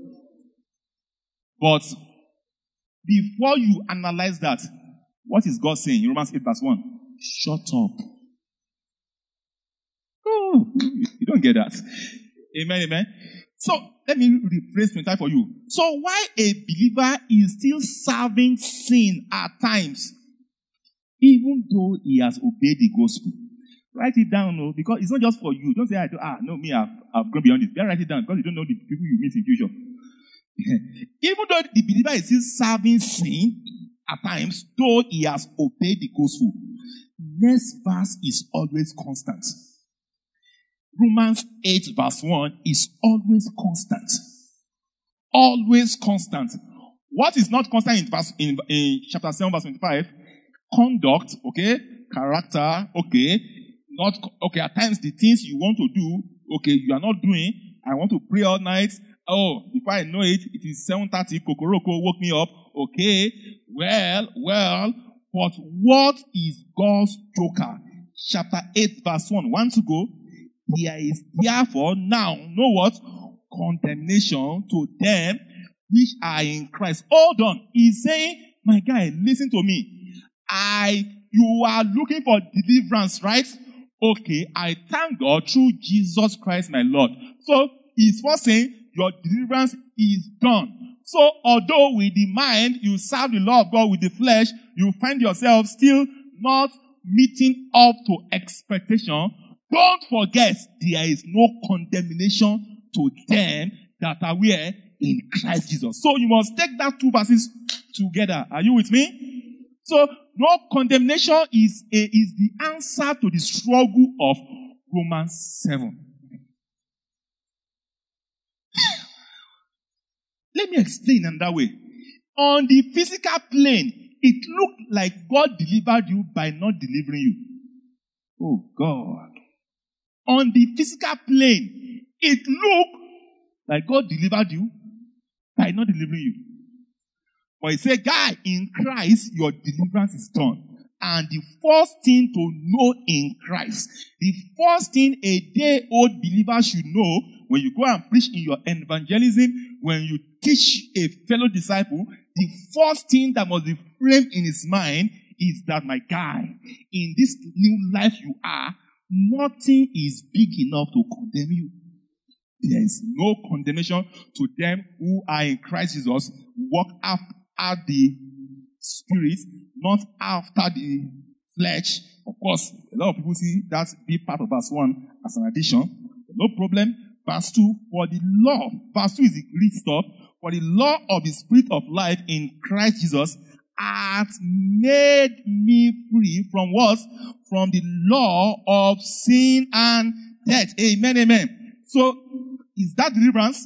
But before you analyze that, what is God saying in Romans 8 verse 1? Shut up. Oh, you don't get that. Amen, amen. So, let me rephrase 25 for you. So, why a believer is still serving sin at times, even though he has obeyed the gospel? Write it down, no, because it's not just for you. Don't say, I've gone beyond this. Write it down, because you don't know the people you meet in future. Even though the believer is still serving sin at times, though he has obeyed the gospel, next verse is always constant. Romans 8 verse 1 is always constant. Always constant. What is not constant in chapter 7 verse 25? Conduct, okay? Character, okay? Not, okay, at times the things you want to do, okay, you are not doing. I want to pray all night. Oh, before I know it, it is 7:30, Kokoroko woke me up. Okay, well, but what is God's joker? Chapter 8 verse 1 to go. There is therefore now, know what? Condemnation to them which are in Christ. Hold on. He's saying my guy, listen to me. You are looking for deliverance, right? Okay, I thank God through Jesus Christ, my Lord. So, he's first saying, your deliverance is done. So, although with the mind, you serve the law of God with the flesh, you find yourself still not meeting up to expectation. Don't forget, there is no condemnation to them that are where? In Christ Jesus. So, you must take that two verses together. Are you with me? So, no condemnation is the answer to the struggle of Romans 7. Let me explain in that way. On the physical plane, it looked like God delivered you by not delivering you. Oh God. On the physical plane, it looked like God delivered you by not delivering you. But he said, guy, in Christ, your deliverance is done. And the first thing to know in Christ, the first thing a day-old believer should know when you go and preach in your evangelism, when you teach a fellow disciple, the first thing that must be framed in his mind is that, my guy, in this new life you are, nothing is big enough to condemn you. There is no condemnation to them who are in Christ Jesus, walk after the Spirit, not after the flesh. Of course, a lot of people see that be part of verse 1 as an addition. No problem. Verse 2, for the law, verse 2 is the Greek stuff, for the law of the Spirit of life in Christ Jesus hath made me free from what? From the law of sin and death. Amen, amen. So, is that deliverance?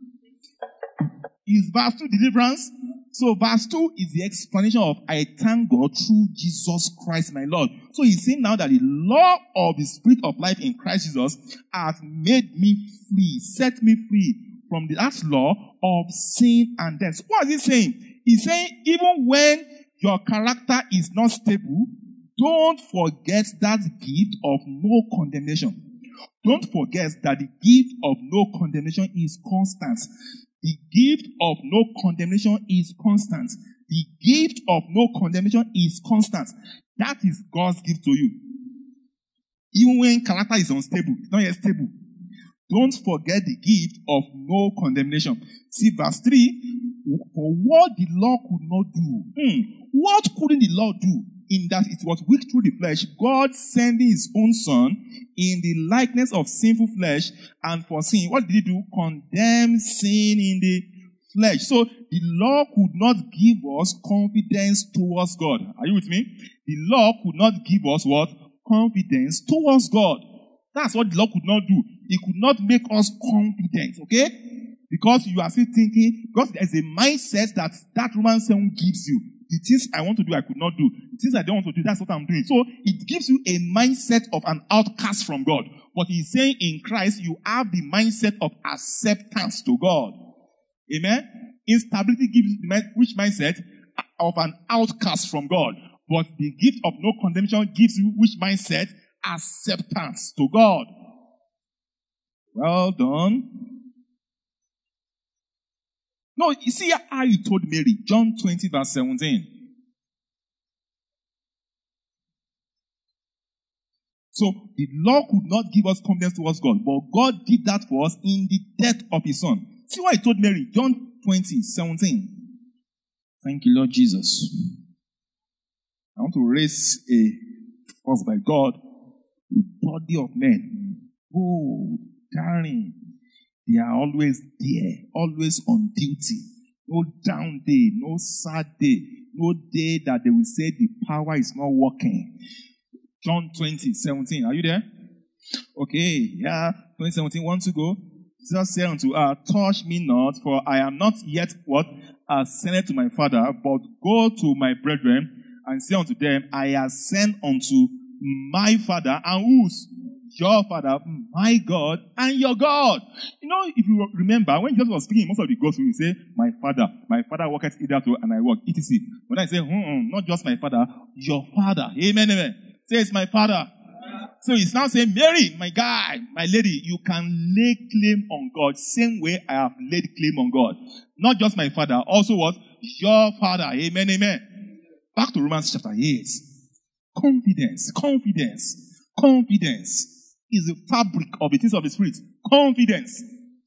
Is verse 2 deliverance? So verse 2 is the explanation of I thank God through Jesus Christ my Lord. So he's saying now that the law of the Spirit of life in Christ Jesus has made me free, set me free from that law of sin and death. So what is he saying? He's saying even when your character is not stable, don't forget that gift of no condemnation. Don't forget that the gift of no condemnation is constant. The gift of no condemnation is constant. The gift of no condemnation is constant. That is God's gift to you. Even when character is unstable, it's not yet stable. Don't forget the gift of no condemnation. See verse 3. For what the law could not do. What couldn't the law do? In that it was weak through the flesh, God sending his own son in the likeness of sinful flesh, and for sin, what did he do? Condemn sin in the flesh. So the law could not give us confidence towards God. Are you with me? The law could not give us what? Confidence towards God. That's what the law could not do. It could not make us confident, okay? Because you are still thinking, because there's a mindset that Romans 7 gives you. The things I want to do, I could not do. The things I don't want to do, that's what I'm doing. So it gives you a mindset of an outcast from God. But he's saying in Christ, you have the mindset of acceptance to God. Amen? Instability gives you which mindset? Of an outcast from God. But the gift of no condemnation gives you which mindset? Acceptance to God. Well done. No, you see how he told Mary, John 20 verse 17. So, the law could not give us confidence towards God, but God did that for us in the death of his son. See what he told Mary, John 20, 17. Thank you, Lord Jesus. I want to raise of course by God, a body of men, bold, daring. They are always there, always on duty. No down day, no sad day, no day that they will say the power is not working. John 20, 17. Are you there? Okay, yeah. 20:17, want to go? Jesus said unto her, touch me not, for I am not yet what? Ascended to my Father, but go to my brethren and say unto them, I ascend unto my Father, and whose? Your Father, my God, and your God. You know, if you remember, when Jesus was speaking, most of the Gospels, he say, my Father worketh hitherto, and I work, etc. But I say, not just my Father, your Father. Amen, amen. Say, it's my Father. So he's now saying, Mary, my guy, my lady, you can lay claim on God same way I have laid claim on God. Not just my father, also what? Your father. Amen, amen. Back to Romans chapter 8. Confidence is the fabric of the things of the Spirit. Confidence.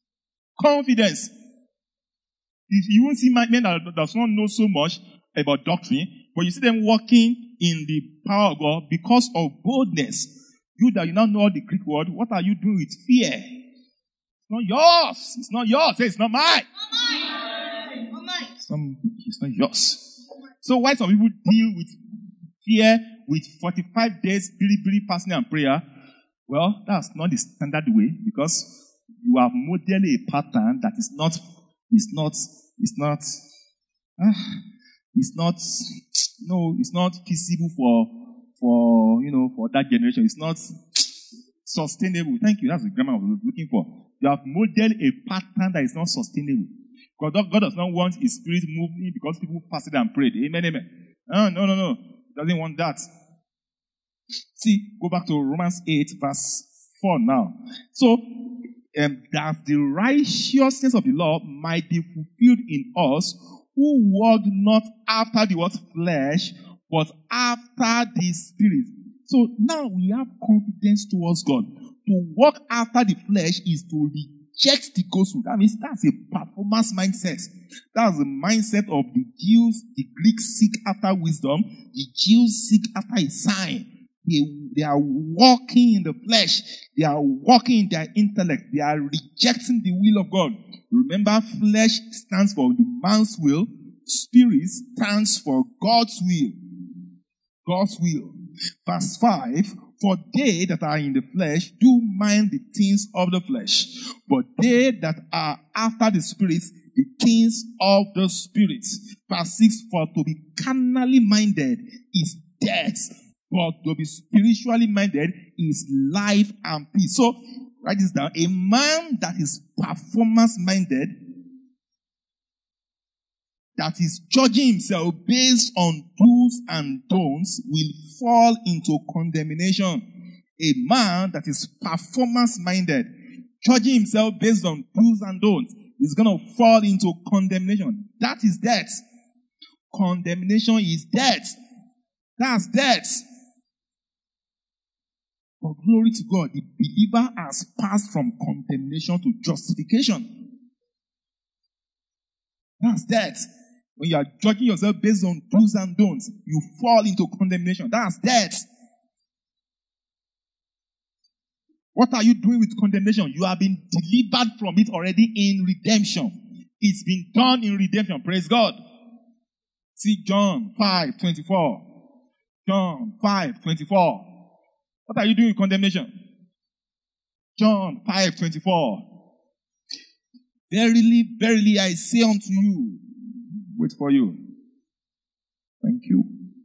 You won't see men that does not know so much about doctrine, but you see them walking in the power of God because of boldness. You that you now know the Greek word, what are you doing with fear? It's not yours. It's not yours. Say, it's not mine. It's not yours. So why some people deal with fear with 45 days, really fasting and prayer? Well, that's not the standard way, because you have modeled a pattern that is not feasible for that generation. It's not sustainable. Thank you. That's the grammar I was looking for. You have modeled a pattern that is not sustainable. God does not want His Spirit moving because people fasted and prayed. Amen, amen. No. He doesn't want that. See, go back to Romans 8, verse 4 now. So, that the righteousness of the law might be fulfilled in us, who walk not after the what flesh, but after the Spirit. So now we have confidence towards God. To walk after the flesh is to reject the gospel. That means that's a performance mindset. That's the mindset of the Jews. The Greeks seek after wisdom. The Jews seek after a sign. They are walking in the flesh. They are walking in their intellect. They are rejecting the will of God. Remember, flesh stands for the man's will. Spirit stands for God's will. God's will. Verse 5, for they that are in the flesh do mind the things of the flesh, but they that are after the Spirit, the things of the Spirit. Verse 6, for to be carnally minded is death, but to be spiritually minded is life and peace. So, write this down. A man that is performance minded, that is judging himself based on do's and don'ts, will fall into condemnation. A man that is performance minded, judging himself based on do's and don'ts, is going to fall into condemnation. That is death. Condemnation is death. That's death. But glory to God, the believer has passed from condemnation to justification. That's death. When you are judging yourself based on do's and don'ts, you fall into condemnation. That's death. What are you doing with condemnation? You have been delivered from it already in redemption. It's been done in redemption. Praise God. See John 5:24. John 5:24. What are you doing with condemnation? John 5:24. Verily, verily, I say unto you. Wait for you. Thank you.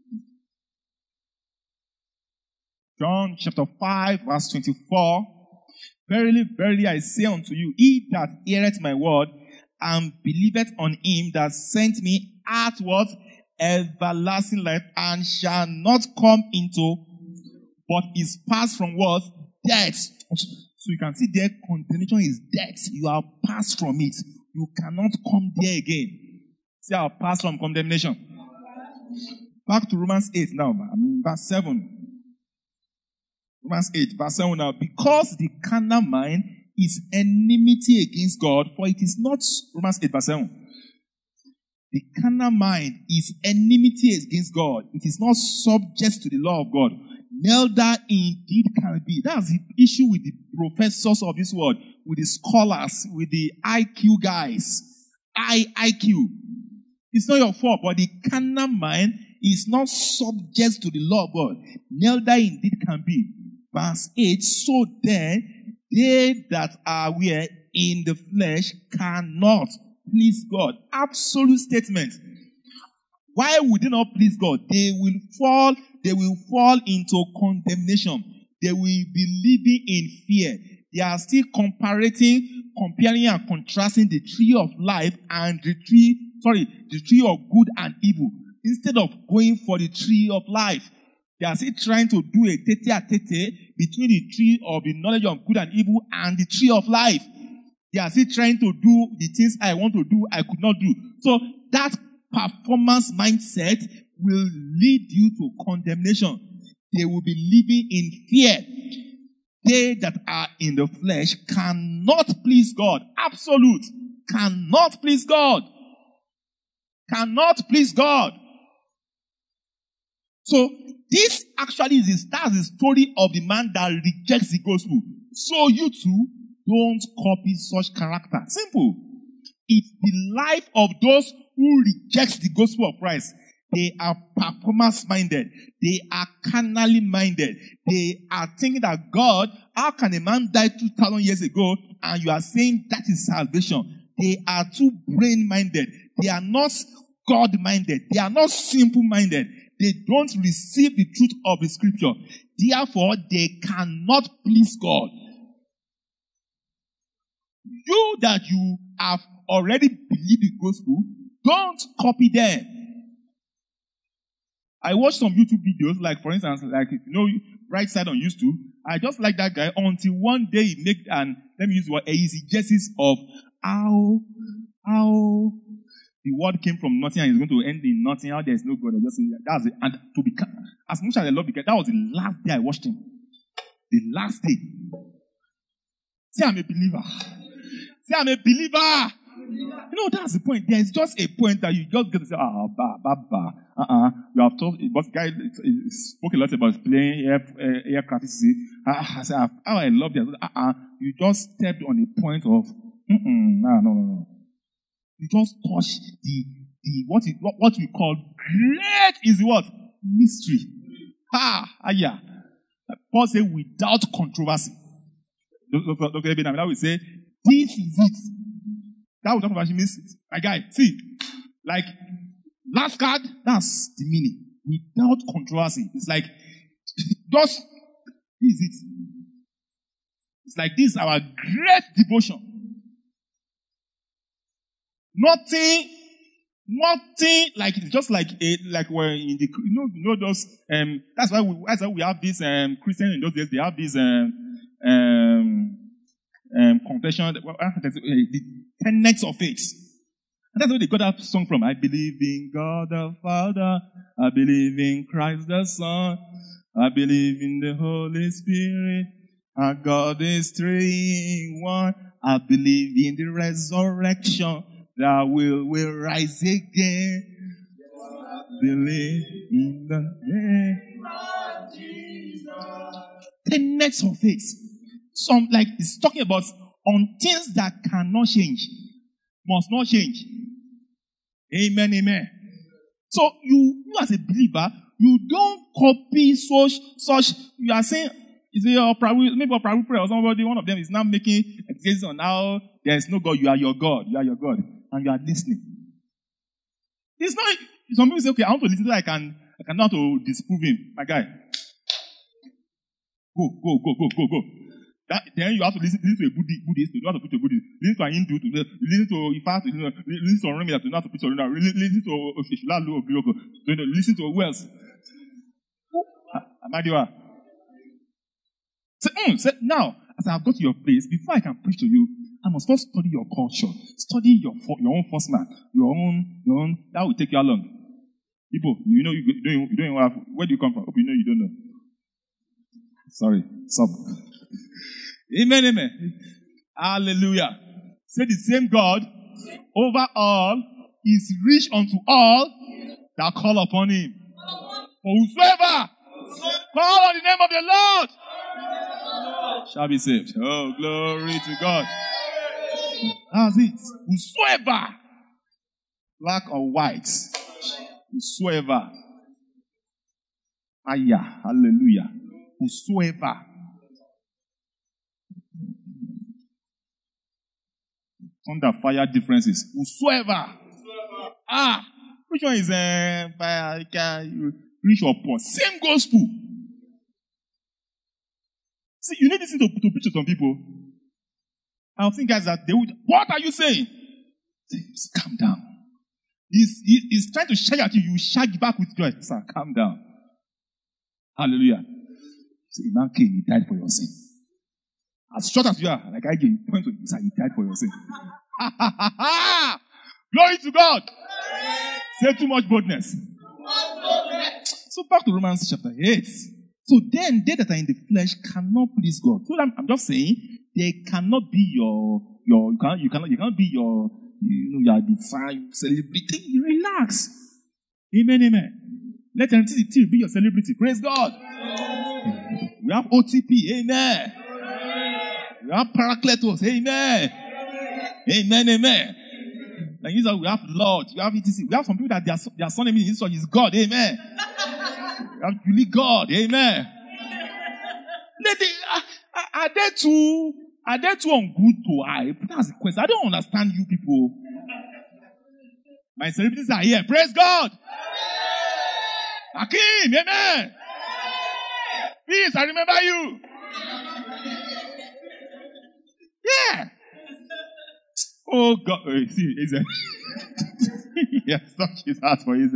John chapter 5, verse 24. Verily, verily, I say unto you, he that heareth my word and believeth on him that sent me hath what? Everlasting life, and shall not come into, but is passed from what? Death. So you can see there, condemnation is death. You are passed from it. You cannot come there again. See, I have passed from condemnation. Back to Romans 8 now, verse 7. Romans 8, verse 7 now. Because the carnal mind is enmity against God, for it is not, Romans 8, verse 7. The carnal mind is enmity against God. It is not subject to the law of God. Neither indeed can be. That's the issue with the professors of this world, with the scholars, with the IQ guys. IQ. It's not your fault, but the carnal mind is not subject to the law of God. Neither indeed can be. Verse 8, so then, they that are where in the flesh cannot please God. Absolute statement. Why would they not please God? They will fall into condemnation. They will be living in fear. They are still comparing and contrasting the tree of life and the tree of good and evil, instead of going for the tree of life. They are still trying to do a tete-a-tete between the tree of the knowledge of good and evil and the tree of life. They are still trying to do the things I want to do, I could not do. So that performance mindset will lead you to condemnation. They will be living in fear. They that are in the flesh cannot please God. Absolute. Cannot please God. Cannot please God. So this actually starts the story of the man that rejects the gospel. So you too, don't copy such character. Simple. It's the life of those who reject the gospel of Christ. They are performance minded. They are carnally minded. They are thinking that God, how can a man die 2,000 years ago and you are saying that is salvation? They are too brain minded. They are not God minded. They are not simple minded. They don't receive the truth of the scripture. Therefore, they cannot please God. You that you have already believed the gospel, don't copy them. I watched some YouTube videos, like for instance, like Right Side on YouTube. I just like that guy until one day he made let me use the word, exegesis of how the word came from nothing and is going to end in nothing. How there is no God. I just say that's it. And to be as much as I love the guy, that was the last day I watched him. The last day. Say I'm a believer. Say I'm a believer. That's the point. There is just a point that you just get to say, You have told, but the guy spoke a lot about playing aircraft. I said, I love that. You just stepped on the point of, no. You just touch the what we call great is what? Mystery. Yeah. Paul said without controversy. Dr. Ebenam will say, this is it. That without controversy means, my guy, see, like, last card, that's the meaning. Without controversy. It's like, just, this is it. It's like, this is our great devotion. Nothing, like, it's just like we're in the, those, that's why we have this, Christians in those days, they have this, confession, the tenets of faith. And that's where they got that song from. I believe in God the Father. I believe in Christ the Son. I believe in the Holy Spirit. Our God is three in one. I believe in the resurrection that will rise again. Believe in the name of Jesus. Tenets of faith. Some, like, it's talking about on things that cannot change, must not change. Amen, amen. So you as a believer, you don't copy such. You are saying, maybe a private prayer or somebody, one of them is now making examples on how there is no God. You are your God. You are your God, and you are listening. It's not. Some people say, okay, I want to listen so I can know how to disprove him. My guy, go. Then you have to listen to a Buddhist to know how to preach a Buddhist. Listen to an Hindu to listen to Ifa to listen to Oromia to know how to preach Oromia. Listen to Oshulalu or Gyoko to listen to who else? Amadiwa. Say, now, as I have got to your place, before I can preach to you, I must first study your culture. Study your own first man. Your own. That will take you how long? People, you don't even have, where do you come from? Hope you don't know. Sorry. Stop. Amen, amen. Hallelujah. Say the same God over all is rich unto all that call upon him. For whosoever call on the name of the Lord shall be saved. Oh, glory to God. That's it. Whosoever, black or white, whosoever. Hallelujah. Whosoever. Under fire differences. Whosoever. Which one is rich or poor? Same gospel. See, you need this to preach to some people. I think guys that they would. What are you saying? Calm down. He's trying to shag at you. You shag back with joy. Sir, calm down. Hallelujah. So a man came, he died for your sin. As short as you are, like I gave you, point to him, he died for your sin. Glory to God. Say too much boldness. So back to Romans chapter 8. So then they that are in the flesh cannot please God. So I'm just saying they cannot be your you cannot be your your divine celebrity. Relax. Amen, amen. Let entity be your celebrity. Praise God. We have OTP. Amen. We have Paracletos. Amen. Amen, amen. Like this, we have Lord. We have ETC. We have some people that their son name is God. Amen. We have really God. Amen. Are they too ungood to hype? That's the question. I don't understand you people. My celebrities are here. Praise God. Hakim. Amen. Peace. I remember you. Yeah. Oh God. See, is it? Yes, touch his heart for his.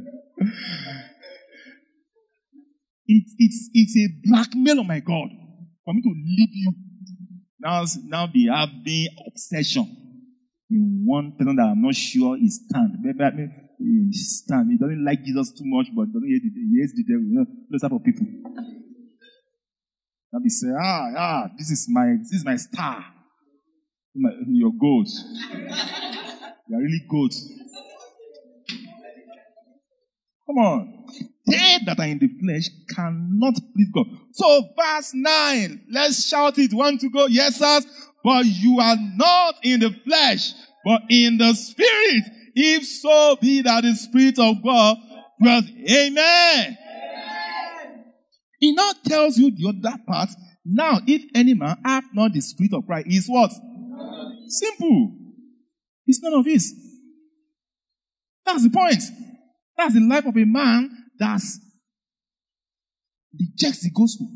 It's a blackmail on my God for me to leave you. Now they have the obsession in one person that I'm not sure is stand. Maybe stand. He doesn't like Jesus too much, but he hates the devil. Those type of people. Now they say, this is my star. Your goat. You are really goat. Come on. They that are in the flesh cannot please God. So verse 9. Let's shout it. Want to go? Yes, sir. But you are not in the flesh, but in the spirit. If so be that the Spirit of God dwells. Amen. He now tells you the other part. Now, if any man hath not the Spirit of Christ, is what? Simple. It's none of his. That's the point. That's the life of a man that rejects the gospel.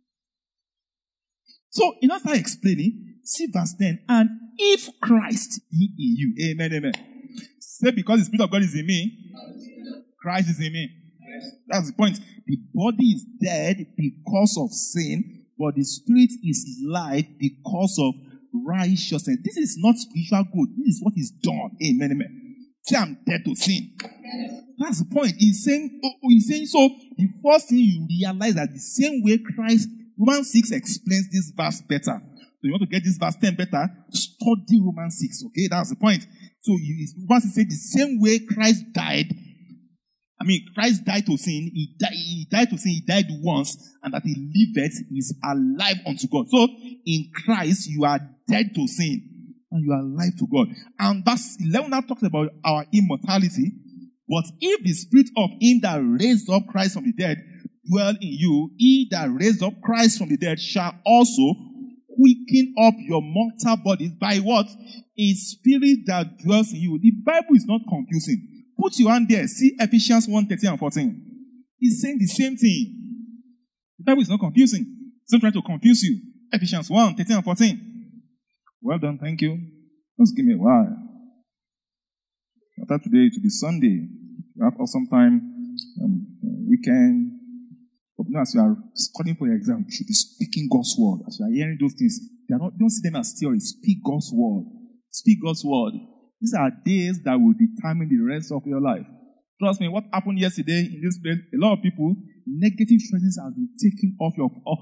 So, in order to explaining, see verse 10. And if Christ be in you, amen, amen. Say, because the Spirit of God is in me, Christ is in me. That's the point. The body is dead because of sin, but the Spirit is life because of righteousness. This is not spiritual good. This is what is done. Amen, amen. Say, I'm dead to sin. That's the point. He's saying so. The first thing you realize that the same way Christ, Romans 6 explains this verse better. So you want to get this verse 10 better, study Romans 6. Okay, that's the point. So Romans 6 says the same way Christ died. Christ died to sin. He died to sin. He died once, and that he liveth is alive unto God. So in Christ you are dead to sin, and you are alive to God. And verse 11 now talks about our immortality. But if the Spirit of him that raised up Christ from the dead dwell in you, he that raised up Christ from the dead shall also quicken up your mortal bodies by what? A Spirit that dwells in you. The Bible is not confusing. Put your hand there. See Ephesians 1:13 and 14. He's saying the same thing. The Bible is not confusing. It's not trying to confuse you. Ephesians 1:13 and 14. Well done. Thank you. Just give me a while. After today, to be Sunday. You have some time, weekend. But now, as you are studying for your exam, you should be speaking God's word. As you are hearing those things, don't see them as theory. Speak God's word. Speak God's word. These are days that will determine the rest of your life. Trust me, what happened yesterday in this place, a lot of people, negative choices have been taken off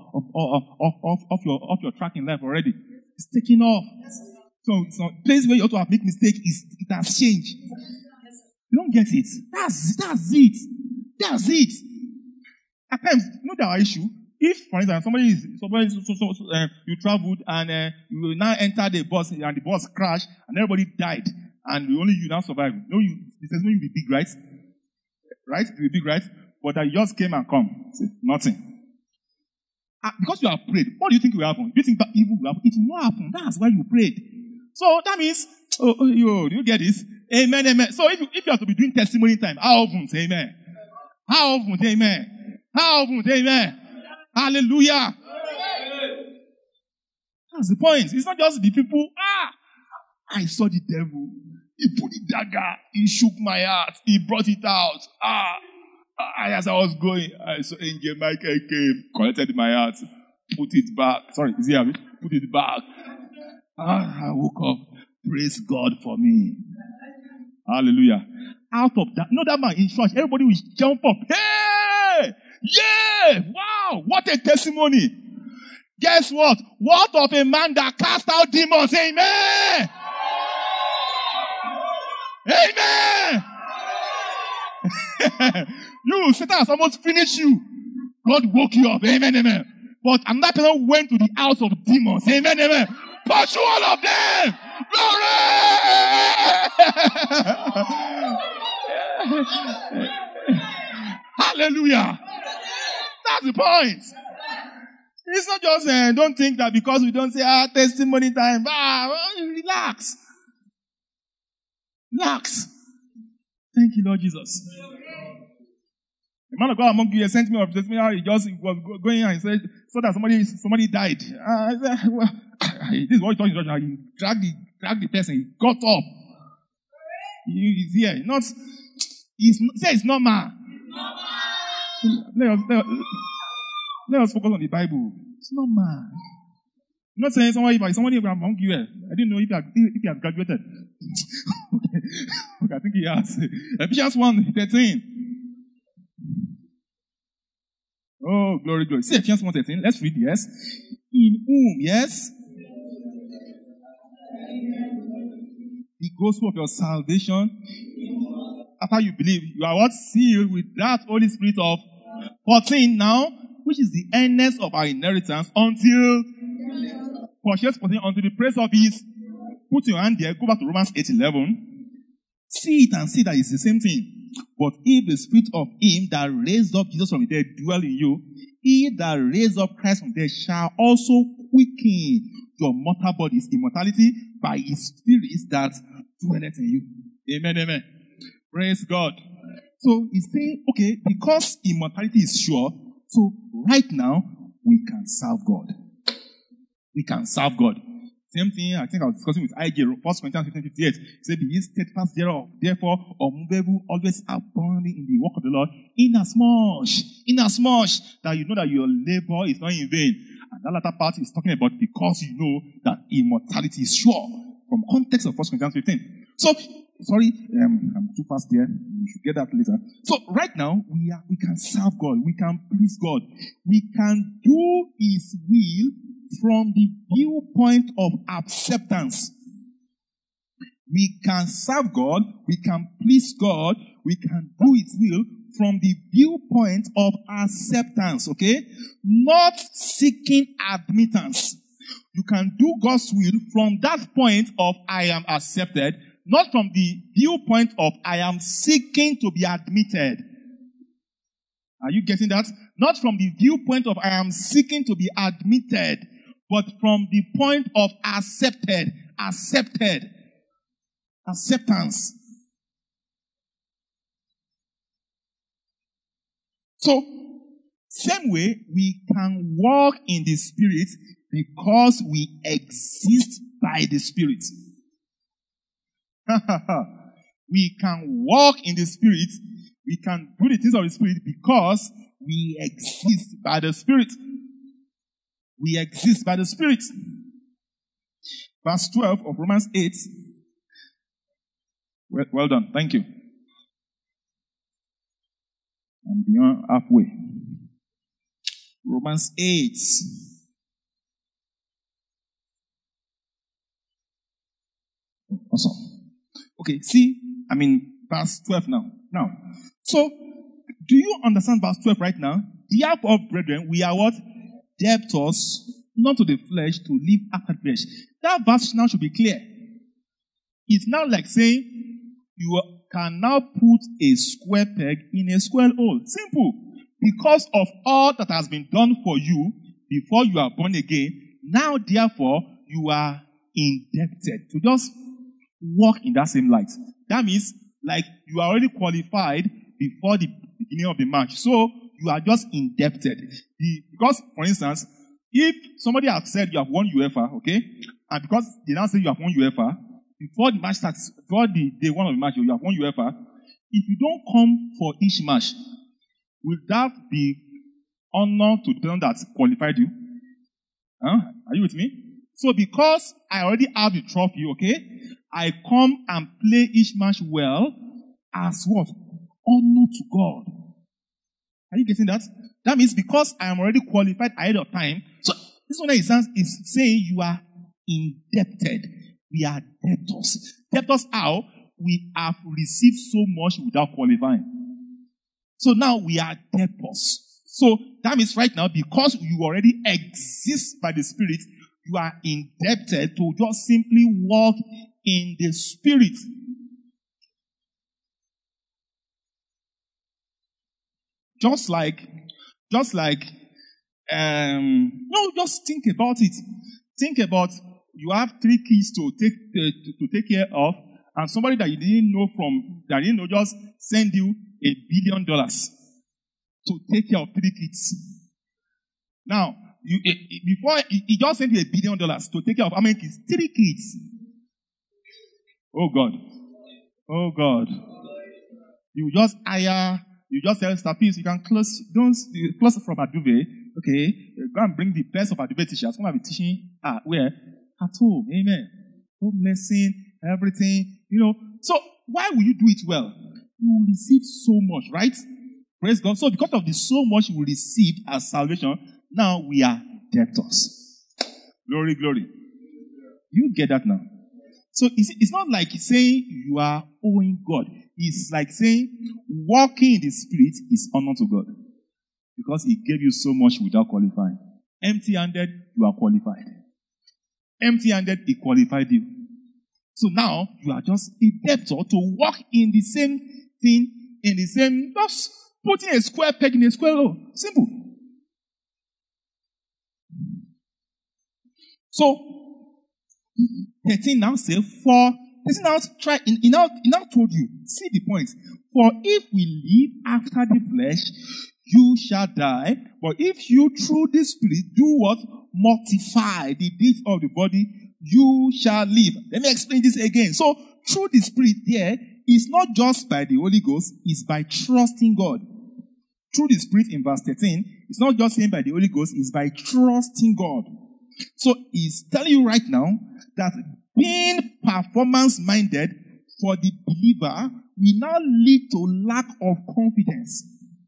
your track in life already. It's taken off. So it's a place where you ought to have made mistake, it has changed. You don't get it. That's it. That's it. At times, our issue. If, for instance, you traveled and you now enter the bus and the bus crashed and everybody died and only you now survived. It says you'll be big, right? Right? You'll be big, right? But you just came and come. Nothing. Because you have prayed, what do you think will happen? Do you think that evil will happen? It will not happen. That's why you prayed. So that means, do you get this? Amen, amen. So if you have to be doing testimony time, how often? Say amen. How often? Say amen. How often? Say amen. Hallelujah. That's the point. It's not just the people. I saw the devil. He put the dagger. He shook my heart. He brought it out. As I was going, I saw Angel Michael came, collected my heart, put it back. Sorry, is he having? Put it back. I woke up. Praise God for me. Hallelujah. Out of that, that man in church, everybody will jump up. Hey! Yeah! Wow! What a testimony. Guess what? What of a man that cast out demons? Amen! Amen! You, Satan has almost finished you. God woke you up. Amen, amen. But another person went to the house of demons. Amen, amen. Pursue all of them. Glory! Hallelujah. That's the point. It's not just, don't think that because we don't say, testimony time. Relax. Relax. Thank you, Lord Jesus. The man of God among you sent me a testimony how he was going and he said, so that somebody died. I said, well, this is what he told you. He dragged the person. He got up. He's here. Say it's normal. Let us focus on the Bible. It's normal. I'm not saying somebody among you. I didn't know if he had graduated. Okay, I think he has. Ephesians 1:13. Oh, glory, glory. See Ephesians 1:13. Let's read, yes. In whom, yes, the gospel of your salvation, after you believe, you are what? Sealed with that Holy Spirit of 14 now, which is the earnest of our inheritance until the praise of his. Put your hand there, go back to Romans 8:11. See it and see that it's the same thing. But if the spirit of him that raised up Jesus from the dead dwell in you, he that raised up Christ from the dead shall also quicken your mortal bodies, immortality, by his spirit that dwelleth in you. Amen, amen. Praise God. So he's saying, okay, because immortality is sure, so right now, we can serve God. We can serve God. Same thing, I think I was discussing with IG, 1 Corinthians 15:58. He said, be ye steadfast thereof, therefore, unmovable, always abounding in the work of the Lord, inasmuch that you know that your labor is not in vain. And that latter part is talking about because you know that immortality is sure. From context of 1 Corinthians 15. So, sorry, I'm too fast there. You should get that later. So, right now, we can serve God. We can please God. We can do his will from the viewpoint of acceptance. We can serve God, we can please God, we can do his will from the viewpoint of acceptance, okay? Not seeking admittance. You can do God's will from that point of I am accepted, not from the viewpoint of I am seeking to be admitted. Are you getting that? Not from the viewpoint of I am seeking to be admitted, but from the point of acceptance. So, same way, we can walk in the Spirit because we exist by the Spirit. We can walk in the Spirit, we can do the things of the Spirit because we exist by the Spirit. We exist by the Spirit. Verse 12 of Romans 8. Well done. Thank you. I'm beyond halfway. Romans 8. Awesome. Okay, see, verse 12 now. So, do you understand verse 12 right now? Therefore, brethren, we are what? Debtors, not to the flesh, to live after the flesh. That verse now should be clear. It's now like saying, you can now put a square peg in a square hole. Simple. Because of all that has been done for you before you are born again, now therefore you are indebted to just walk in that same light. That means, like, you are already qualified before the beginning of the match. So, you are just indebted. Because, for instance, if somebody has said you have won UEFA, okay, and because they now say you have won UEFA, before the match starts, before the day one of the match, you have won UEFA, if you don't come for each match, Will that be honor to the one that qualified you? Are you with me? So because I already have the trophy, okay, I come and play each match well as what? Honor to God. Are you getting that? That means because I am already qualified ahead of time, so this one is saying you are indebted. We are debtors. Debtors how? We have received so much without qualifying. So now we are debtors. So that means right now, because you already exist by the Spirit, you are indebted to just simply walk in the Spirit. Just think about it. Think about you have 3 kids to take care of, and somebody that you didn't know just send you $1 billion to take care of 3 kids. Now, before he just sent you $1 billion to take care of how many kids? 3 kids. Oh God. You just tell Stapis, you can close from Aduve. Okay, go and bring the best of Aduve teachers. Come and be teaching where? At home. Amen. Home lesson, everything. So why will you do it well? You will receive so much, right? Praise God. So because of the so much we received as salvation, now we are debtors. Glory. You get that now? So it's not like saying you are owing God. It's like saying walking in the Spirit is honor to God. Because He gave you so much without qualifying. Empty-handed, you are qualified. Empty-handed, He qualified you. So now, you are just a debtor to walk in the same thing, just putting a square peg in a square hole. Simple. So, 13 now says, he now told you, see the point. For if we live after the flesh, you shall die. But if you through the Spirit do what? Mortify the deeds of the body, you shall live. Let me explain this again. So, through the Spirit there, it's not just by the Holy Ghost, it's by trusting God. Through the Spirit in verse 13, it's not just saying by the Holy Ghost, it's by trusting God. So, he's telling you right now that being performance-minded for the believer will now lead to lack of confidence.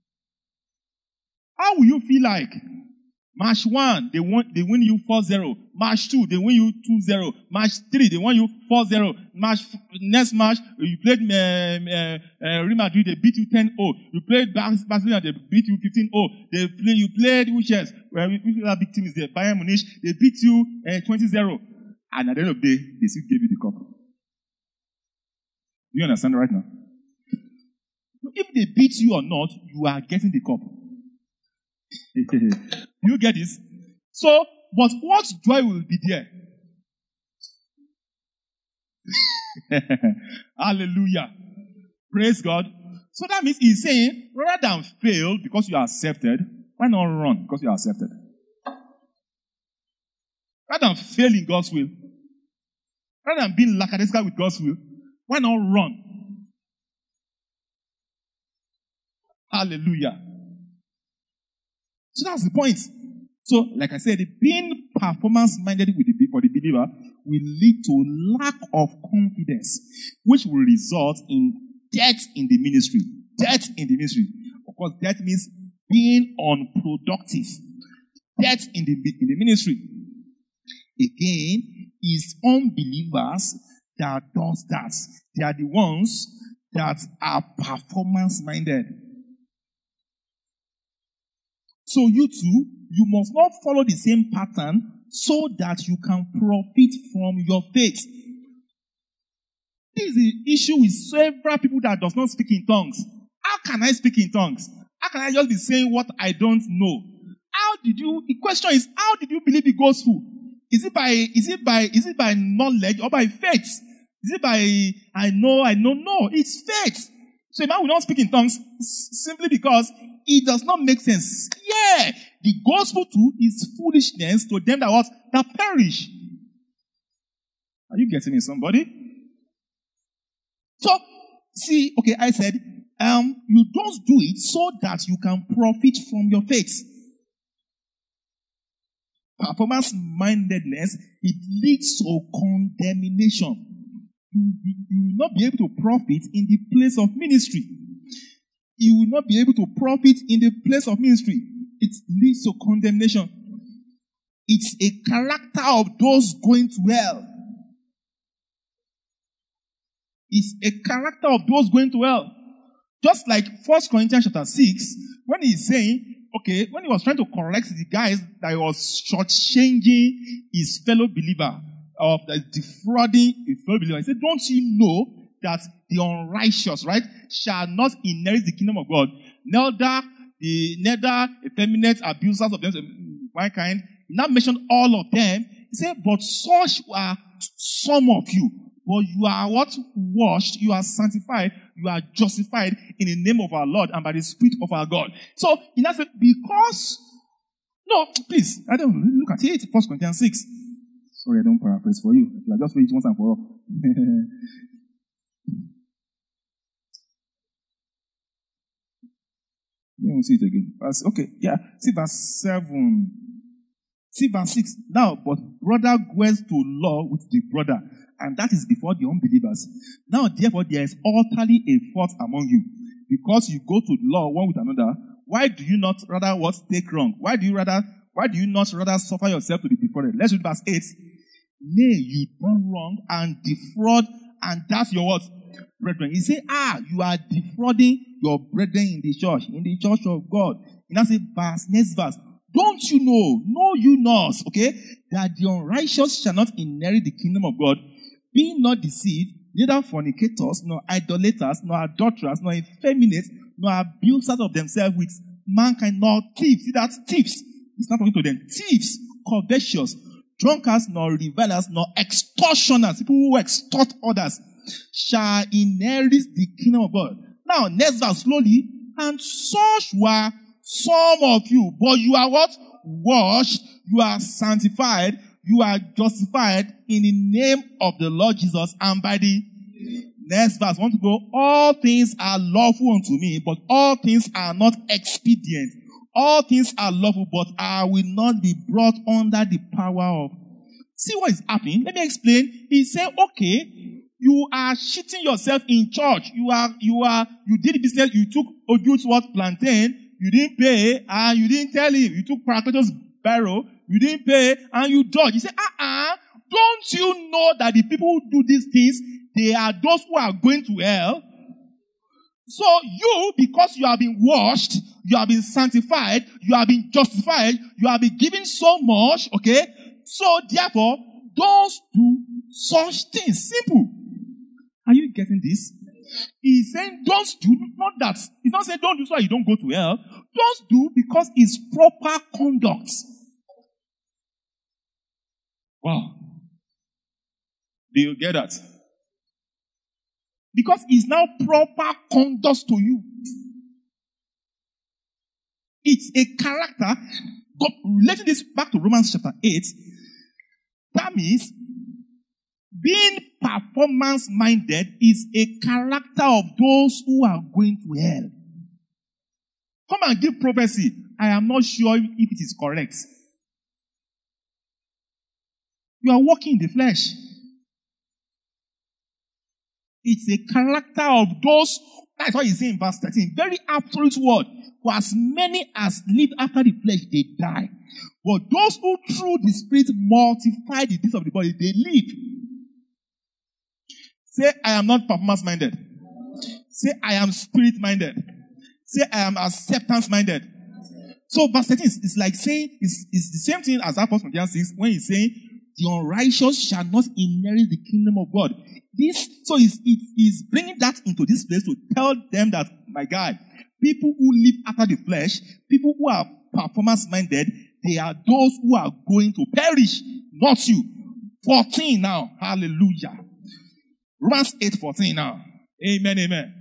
How will you feel like? Match 1, they win you 4-0. Match 2, they win you 2-0. Match 3, they win you 4-0. Next match, you played Real Madrid, they beat you 10-0. You played Barcelona, they beat you 15-0. You played which else? Which other big team is there? Bayern Munich, they beat you 20-0. And at the end of the day, they still gave you the cup. Do you understand right now? If they beat you or not, you are getting the cup. You get this? So, but what joy will be there? Hallelujah. Praise God. So that means he's saying, rather than fail because you are accepted, why not run because you are accepted? Rather than fail in God's will, rather than being lackadaisical with God's will, why not run? Hallelujah. So that's the point. So, like I said, being performance-minded for the believer will lead to lack of confidence, which will result in death in the ministry. Death in the ministry. Of course, death means being unproductive. Death in the ministry. Again, is unbelievers that does that. They are the ones that are performance-minded. So you too, you must not follow the same pattern so that you can profit from your faith. This is the issue with several people that does not speak in tongues. How can I speak in tongues? How can I just be saying what I don't know? The question is, how did you believe the gospel? Is it by knowledge or by faith? Is it by I know? No, it's faith. So a man will not speak in tongues simply because it does not make sense. Yeah, the gospel too is foolishness to them that perish. Are you getting me, somebody? So, see, okay, I said you don't do it so that you can profit from your faith. Performance-mindedness, it leads to condemnation. You will not be able to profit in the place of ministry. You will not be able to profit in the place of ministry. It leads to condemnation. It's a character of those going to hell. It's a character of those going to hell. Just like 1 Corinthians chapter 6, when he's saying, okay, when he was trying to correct the guys that was shortchanging his fellow believer, of defrauding a fellow believer, he said, don't you know that the unrighteous, right, shall not inherit the kingdom of God? Neither effeminate abusers of mankind. He now mentioned all of them. He said, but such are some of you. But you are what? Washed, you are sanctified, you are justified in the name of our Lord and by the Spirit of our God. So, he now said, because, no, please, I don't look at it, 1 Corinthians 6. Sorry, I don't paraphrase for you. I just read it once and for all. You won't see it again. Okay, yeah. See verse 7. See verse 6. Now, but brother goes to law with the brother, and that is before the unbelievers. Now, therefore, there is utterly a fault among you, because you go to law one with another. Why do you not rather what take wrong? Why do you not rather suffer yourself to be defrauded? Let's read verse 8. Nay, you do wrong and defraud, and that's your what? Brethren. He say, you are defrauding your brethren in the church of God. And I say, next verse. Don't you know you not, okay, that the unrighteous shall not inherit the kingdom of God? Be not deceived, neither fornicators, nor idolaters, nor adulterers, nor effeminate, nor abusers of themselves with mankind, nor thieves. See that? Thieves. It's not talking to them. Thieves, covetous, drunkards, nor revilers, nor extortioners, people who extort others, shall inherit the kingdom of God. Now, next verse, slowly. And such were some of you, but you are what? Washed, you are sanctified, you are justified in the name of the Lord Jesus and by the next verse. I want to go. All things are lawful unto me, but all things are not expedient. All things are lawful, but I will not be brought under the power of. See what is happening? Let me explain. He said, okay, you are cheating yourself in church. You did business, you took Oju's what? Plantain. You didn't pay, and you didn't tell him. You took Paracletus barrel, you didn't pay, and you dodged. You say, don't you know that the people who do these things, they are those who are going to hell? So you, because you have been washed, you have been sanctified, you have been justified, you have been given so much, okay? So therefore, don't do such things. Simple. Are you getting this? He's saying, don't do, not that. He's not saying, don't do so that you don't go to hell. Don't do because it's proper conduct. Wow. Do you get that? Because it's now proper conduct to you. It's a character. God, relating this back to Romans chapter 8, that means being performance-minded is a character of those who are going to hell. Come and give prophecy. I am not sure if it is correct. You are walking in the flesh. It's a character of those. That's what he's saying in verse 13. Very absolute word. For as many as live after the flesh, they die. But those who through the Spirit mortify the deeds of the body, they live. Say, I am not performance-minded. Say, I am spirit-minded. Say, I am acceptance-minded. So verse 13 is like saying, it's the same thing as that 1 Corinthians 6, when he's saying, the unrighteous shall not inherit the kingdom of God. So it's bringing that into this place to tell them that, my God, people who live after the flesh, people who are performance-minded, they are those who are going to perish, not you. 14 now. Hallelujah. Romans 8:14 now. Amen, amen.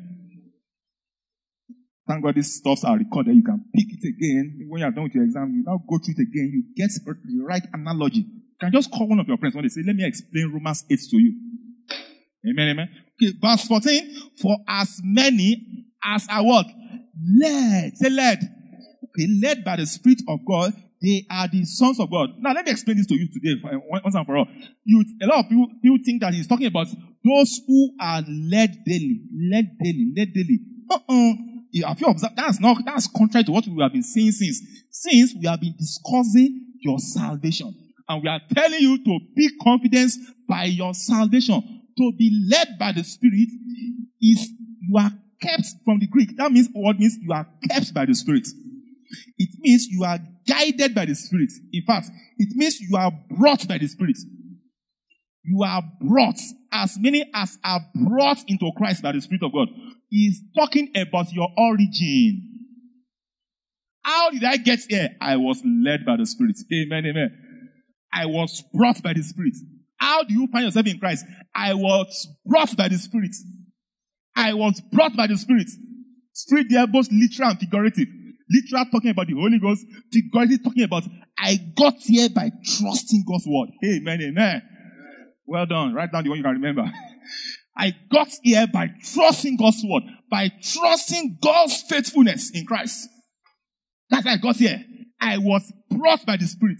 Thank God these stuffs are recorded. You can pick it again. When you are done with your exam, you now go through it again. You get the right analogy. You can just call one of your friends when they say, let me explain Romans 8 to you. Amen, amen. Okay, verse 14. For as many as a what? Led. Say led. Okay, led by the Spirit of God. They are the sons of God. Now, let me explain this to you today, once and for all. A lot of people think that he's talking about those who are led daily. Led daily. If you observe, that's contrary to what we have been saying since we have been discussing your salvation. And we are telling you to be confident by your salvation. To be led by the Spirit is you are kept from the Greek. That means what means you are kept by the Spirit. It means you are guided by the Spirit. In fact, it means you are brought by the Spirit. You are brought. As many as are brought into Christ by the Spirit of God. He is talking about your origin. How did I get here? I was led by the Spirit. Amen, amen. I was brought by the Spirit. How do you find yourself in Christ? I was brought by the Spirit. I was brought by the Spirit. Spirit there, both literal and figurative. Literal talking about the Holy Ghost. Figurative talking about I got here by trusting God's word. Amen, amen. Well done. Write down the one you can remember. I got here by trusting God's word. By trusting God's faithfulness in Christ. That's how I got here. I was brought by the Spirit.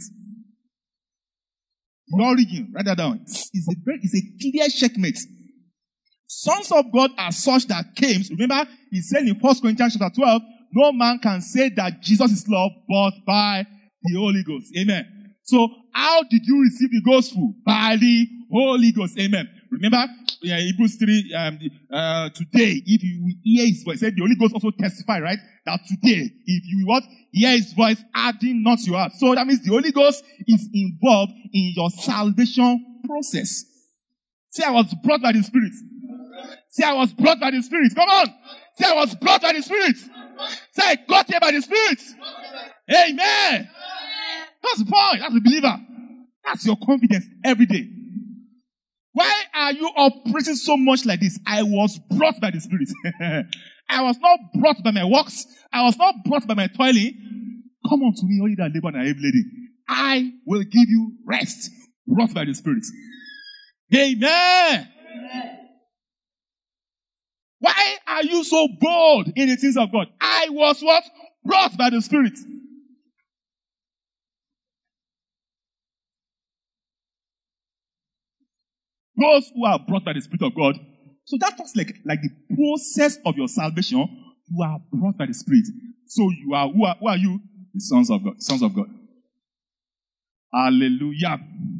The origin, write that down. It's a clear checkmate. Sons of God are such that came. Remember, he said in 1 Corinthians chapter 12, no man can say that Jesus is Lord but by the Holy Ghost. Amen. So, how did you receive the gospel? By the Holy Ghost. Amen. Remember, Hebrews 3, today, if you will hear his voice, said the Holy Ghost also testify, right? That today, if you will what? Hear his voice, adding not your heart. So that means the Holy Ghost is involved in your salvation process. Say, I was brought by the Spirit. Say, I was brought by the Spirit. Come on. Say, I was brought by the Spirit. Say, I got here by the Spirit. Amen. That's the point. That's the believer. That's your confidence every day. Why are you operating so much like this? I was brought by the Spirit. I was not brought by my works. I was not brought by my toiling. Come unto me, all ye that labor and are heavy laden. I will give you rest. Brought by the Spirit. Amen. Amen. Why are you so bold in the things of God? I was what? Brought by the Spirit. Those who are brought by the Spirit of God. So that talks like the process of your salvation. You are brought by the Spirit. So you are, who are you? The sons of God. Sons of God. Hallelujah.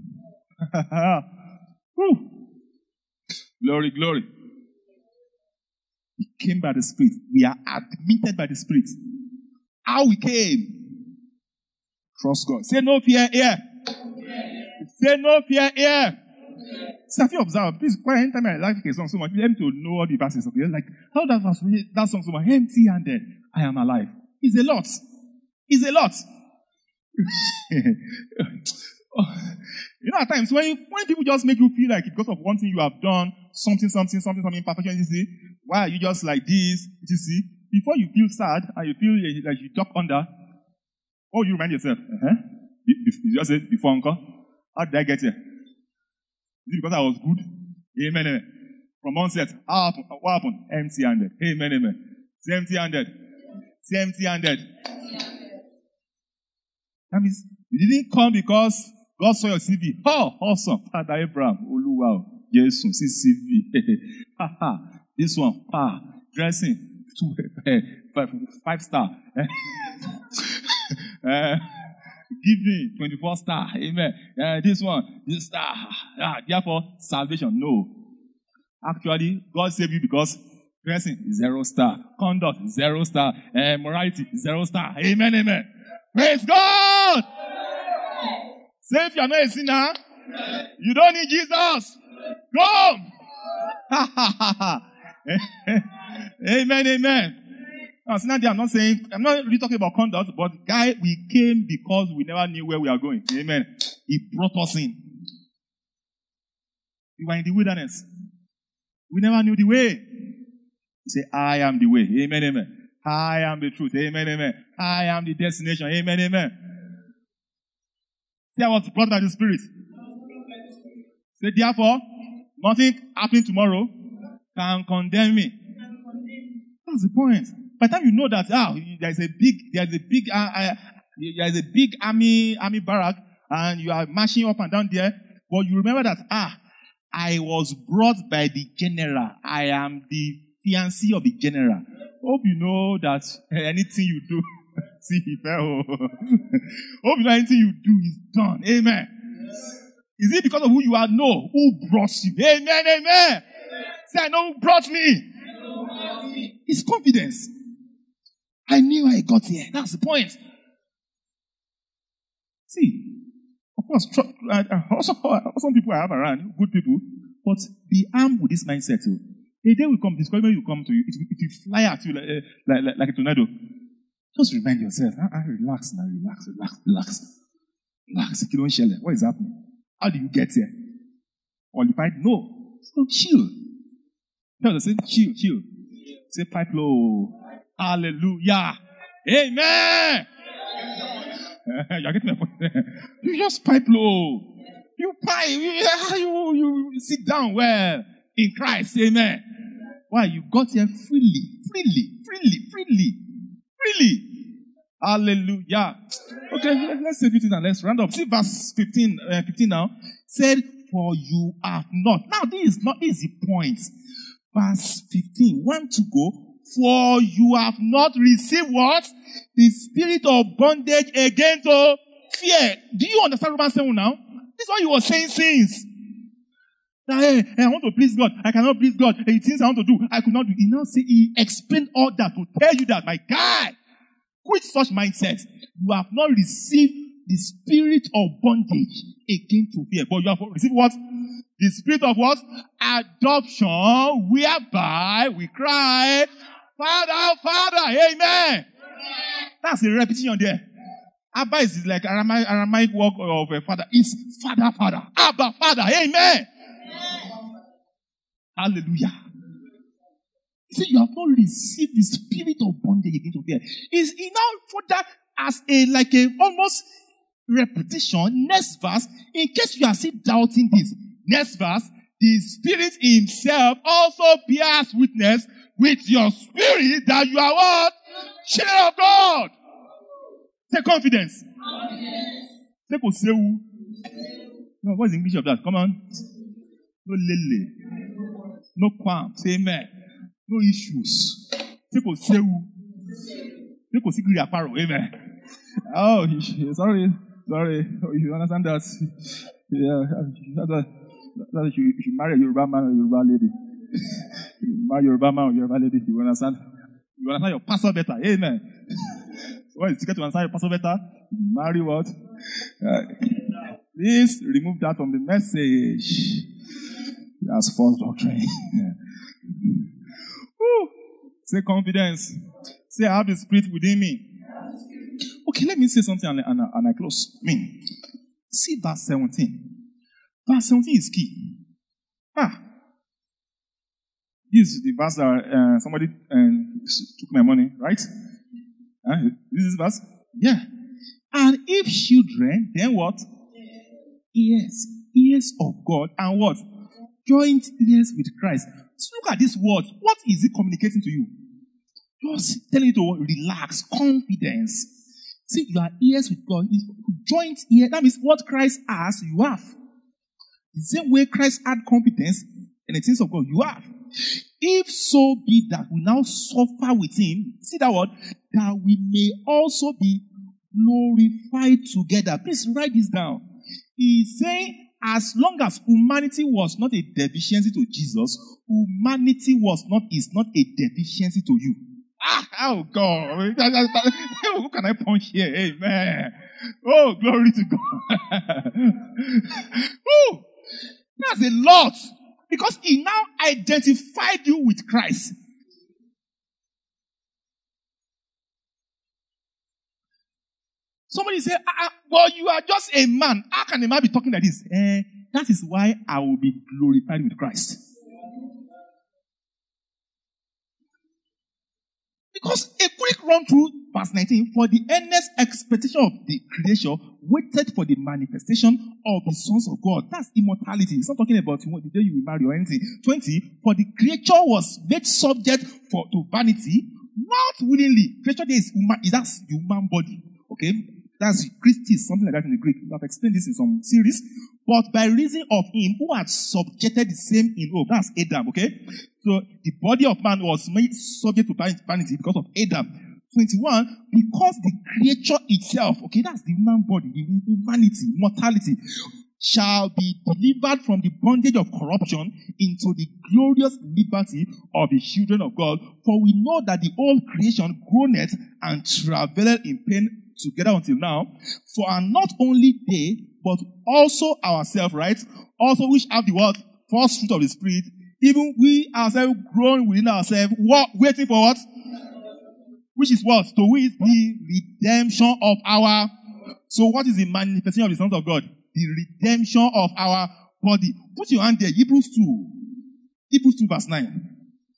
Glory, glory. We came by the Spirit. We are admitted by the Spirit. How we came? Trust God. Say no fear here. Say no fear here. See, if you observe, please, quite anytime I like a song so much, you have to know all the verses, okay? Like, how that verse, that song so much, empty-handed, I am alive. It's a lot. It's a lot. At times, when people just make you feel like because of one thing you have done, something, imperfection, you see, why are you just like this, you see? Before you feel sad, and you feel like you duck under, you remind yourself, you just say, before uncle, how did I get here? Is it because I was good? Amen, amen. From onset, what happened? Empty-handed. Amen, amen. Say empty-handed. Say empty-handed. That means you didn't come because God saw your CV. Oh, awesome. Father Abraham. Oluwa. Yes, see CV. This one. Dressing. 5 star. Give me 24 star. Amen. This one, this star. Therefore, salvation. No. Actually, God saved you because dressing, 0 star. Conduct, 0 star. Morality, 0 star. Amen, amen. Praise God! Say if you are not a sinner, you don't need Jesus. Come! Amen, amen. Now, I'm not really talking about conduct, but we came because we never knew where we are going. Amen. He brought us in. We were in the wilderness. We never knew the way. He said, I am the way. Amen, amen. I am the truth. Amen, amen. I am the destination. Amen, amen. See, I was brought by the Spirit. Say, therefore, nothing happening tomorrow can condemn me. That's the point. By the time you know that, there's a big army barrack, and you are marching up and down there, but you remember that, I was brought by the general. I am the fiancé of the general. Hope you know that anything you do, see, hope you know anything you do is done. Amen. Is it because of who you are? No. Who brought you? Amen, amen. Say, I know who brought me. It's confidence. I knew I got here. That's the point. See, of course, also some people I have around, good people, but be armed with this mindset too. A day will come, discouragement will come to you. It will fly at you like a tornado. Just remind yourself, relax now, relax. What is happening? How do you get here? Qualified? No. So chill. Tell them, say chill. Say pipe low. Hallelujah. Amen. You're getting my point. You just pipe low. You pipe. You sit down well in Christ. Amen. Why? You got here freely. Hallelujah. Okay, let's say it and let's round up. See verse 15 now. Said, for you have not. Now, this is the point. Verse 15. 1 to go. For you have not received what? The spirit of bondage again to fear. Do you understand Romans 7 now? This is what he was saying since. That, hey, I want to please God. I cannot please God. Hey, things I want to do, I could not do. He explained all that to tell you that, my guy, quit such mindset. You have not received the spirit of bondage again to fear. But you have received what? The spirit of what? Adoption, whereby we cry, Father, amen. That's a repetition there. Abba is like Aramaic word of a father. It's Father. Abba, Father, amen. Hallelujah. He said, you have not received the spirit of bondage again to fear. Is he now put that as a almost repetition? Next verse, in case you are still doubting this. Next verse, the Spirit himself also bears witness with your spirit that you are what? Children of God. Say confidence. Say kosewu. No, what's the English of that? Come on. No lele. No qualm. Say amen. No issues. Say kosewu. Say kosigri aparo. Amen. Oh, sorry. Oh, you understand that? Yeah, that you should marry a Yoruba man or a Yoruba lady. Marry a Yoruba man or a Yoruba lady. You understand? You understand your pastor better. Amen. What is the ticket to understand your pastor better? Marry what? Please remove that from the message. That's false doctrine. Say confidence. Say I have the spirit within me. Okay, let me say something and I close. See verse 17. Verse 17 is key. This is the verse that somebody took my money, right? This is verse? Yeah. And if children, then what? Ears of God, and what? Joint ears with Christ. So look at this word. What is it communicating to you? Just telling you to relax, confidence. See, you are ears with God. Joint ear, that means what Christ has, you have. The same way Christ had competence in the things of God, you have. If so be that we now suffer with him, see that word, that we may also be glorified together. Please write this down. He's saying, as long as humanity was not a deficiency to Jesus, humanity is not a deficiency to you. Oh God. Who can I punch here? Amen. Oh, glory to God. That's a lot. Because he now identified you with Christ. Somebody say, well, you are just a man. How can a man be talking like this? That is why I will be glorified with Christ. Because a quick run through verse 19, for the earnest expectation of the creation waited for the manifestation of the sons of God. That's immortality. It's not talking about the day you will marry or anything. 20, for the creature was made subject to vanity, not willingly. Creature is that's human body. Okay? That's Christus, something like that in the Greek. We have explained this in some series. But by reason of him who had subjected the same in hope. That's Adam, okay? So the body of man was made subject to vanity because of Adam. 21, because the creature itself, okay, that's the human body, the humanity, mortality, shall be delivered from the bondage of corruption into the glorious liberty of the children of God. For we know that the whole creation groaneth and travaileth in pain together until now. For are not only they, but also ourselves, right? Also which have the what? First fruit of the Spirit. Even we ourselves grown within ourselves. What? Waiting for what? Which is what? To wit the redemption of our. So what is the manifestation of the sons of God? The redemption of our body. Put your hand there. Hebrews 2. Hebrews 2 verse 9.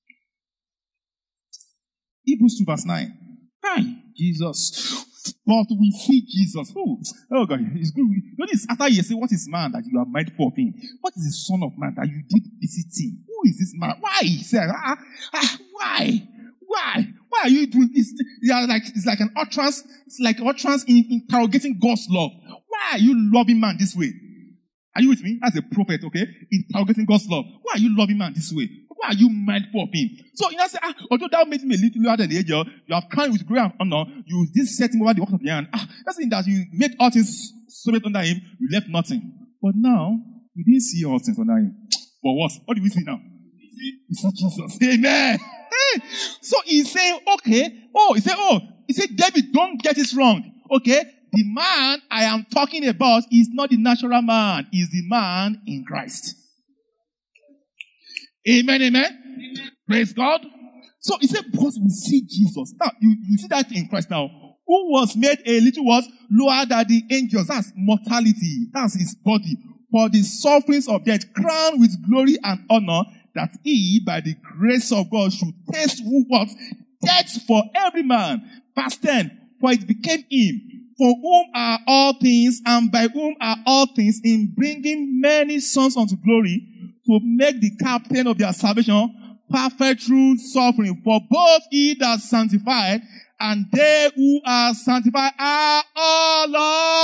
Hebrews 2 verse 9. Hi, Jesus. But we see Jesus. Oh God, it's good. Notice after you say, what is man that you are mindful of him? What is the son of man that you did visit him? Who is this man? Why? He said, why? Why are you doing this? It's like an utterance. It's like utterance in interrogating God's love. Why are you loving man this way? Are you with me? As a prophet, okay? Interrogating God's love. Why are you loving man this way? Why are you mindful of him? So you know, say, although thou made me a little lower than the angel, you have crowned with glory and honor. You did set him over the works of the hand. That's in that you made all things subject under him. You left nothing. But now you didn't see all things under him. But what? What do we see now? We see Jesus. Amen. Hey. So he's saying, okay. He said, David, don't get it wrong. Okay. The man I am talking about is not the natural man. He's the man in Christ. Amen, amen. Praise God. So he said, because we see Jesus. Now, you see that in Christ now. Who was made a little was lower than the angels. That's mortality. That's his body. For the sufferings of death, crowned with glory and honor, that he, by the grace of God, should taste what? Death for every man. Verse 10. For it became him, for whom are all things, and by whom are all things, in bringing many sons unto glory, to make the captain of their salvation perfect through suffering. For both he that sanctified and they who are sanctified are all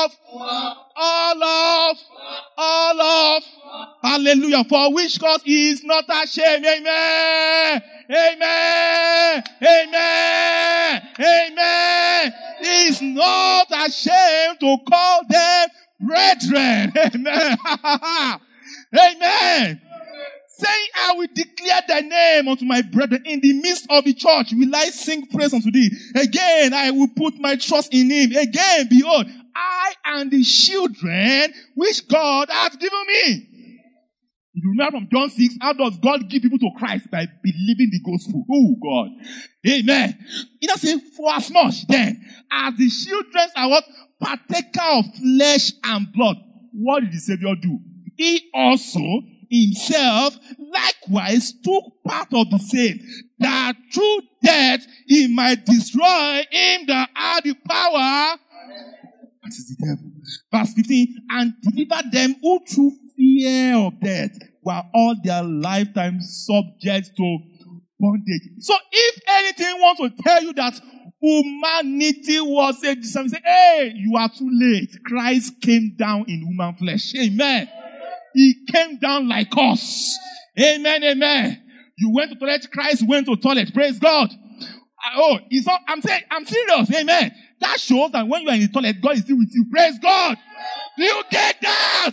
of. Hallelujah. For which cause he is not ashamed. Amen. Amen. Amen. Amen. He is not ashamed to call them brethren. Amen. Amen. Saying, I will declare thy name unto my brethren. In the midst of the church will I sing praise unto thee. Again, I will put my trust in him. Again, behold, I and the children which God hath given me. You remember from John 6, how does God give people to Christ? By believing the gospel. Oh, God. Amen. He does say, for as much then, as the children are what? Partaker of flesh and blood. What did the Savior do? He also himself likewise took part of the same, that through death he might destroy him that had the power. That is the devil. Verse 15, and deliver them who through fear of death were all their lifetime subject to bondage. So if anything wants to tell you that humanity was a disadvantage, say, hey, you are too late. Christ came down in human flesh. Amen. He came down like us. Amen, amen. You went to toilet, Christ went to toilet. Praise God. I'm serious. Amen. That shows that when you are in the toilet, God is still with you. Praise God. Do you get that?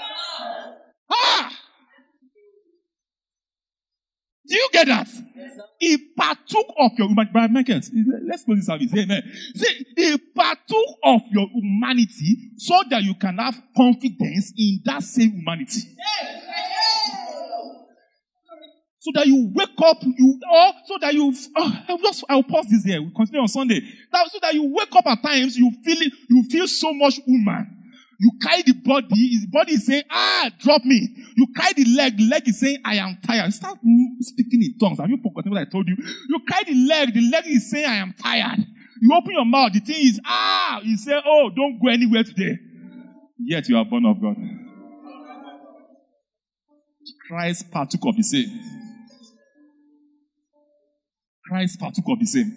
Do you get that? He partook of your humanity. Let's close this service. Amen. See, he partook of your humanity so that you can have confidence in that same humanity. So that you wake up, I'll pause this here. We'll continue on Sunday. So that you wake up at times, you feel so much human. You carry the body is saying, drop me. You carry the leg is saying, I am tired. Start speaking in tongues. Have you forgotten what I told you? You carry the leg is saying, I am tired. You open your mouth, the thing is, you say, oh, don't go anywhere today. Yet you are born of God. Christ partook of the same. Christ partook of the same.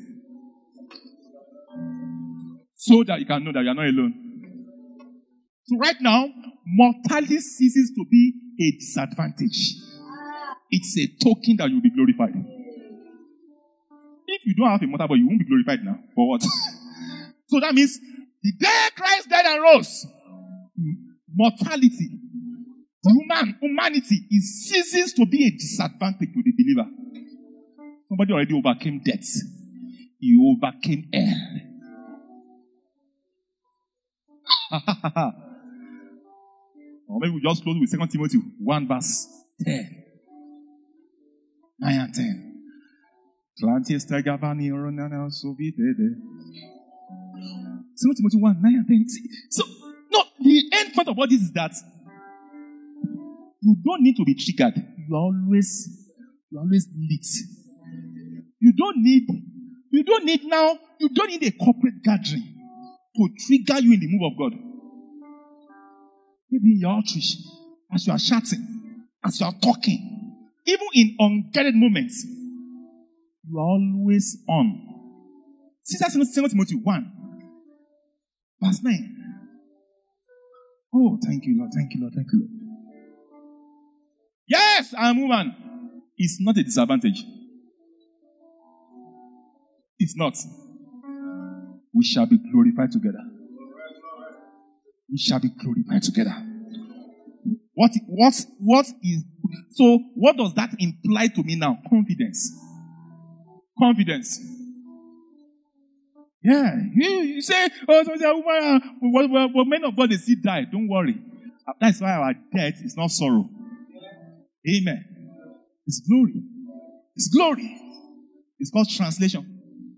So that you can know that you are not alone. So right now, mortality ceases to be a disadvantage. It's a token that you will be glorified. If you don't have a mortal body, you won't be glorified now. For what? So that means the day Christ died and rose, mortality, humanity, ceases to be a disadvantage to the believer. Somebody already overcame death. He overcame hell. Or maybe we just close with 2 Timothy 1 verse 10. 9 and 10. 2 Timothy 1, 9 and 10. So, no, the end point of all this is that you don't need to be triggered. You are always lit. You don't need a corporate gathering to trigger you in the move of God. Maybe in your outreach, as you are chatting, as you are talking, even in unguarded moments, you are always on. See that 2 Timothy 1, verse 9. Oh, thank you, Lord. Thank you, Lord. Thank you, Lord. Yes, I'm a woman. It's not a disadvantage. It's not. We shall be glorified together. We shall be glorified together. What does that imply to me now? Confidence. Confidence. Yeah. You say, men of God, they still die. Don't worry. That's why our death is not sorrow. Amen. It's glory. It's glory. It's called translation.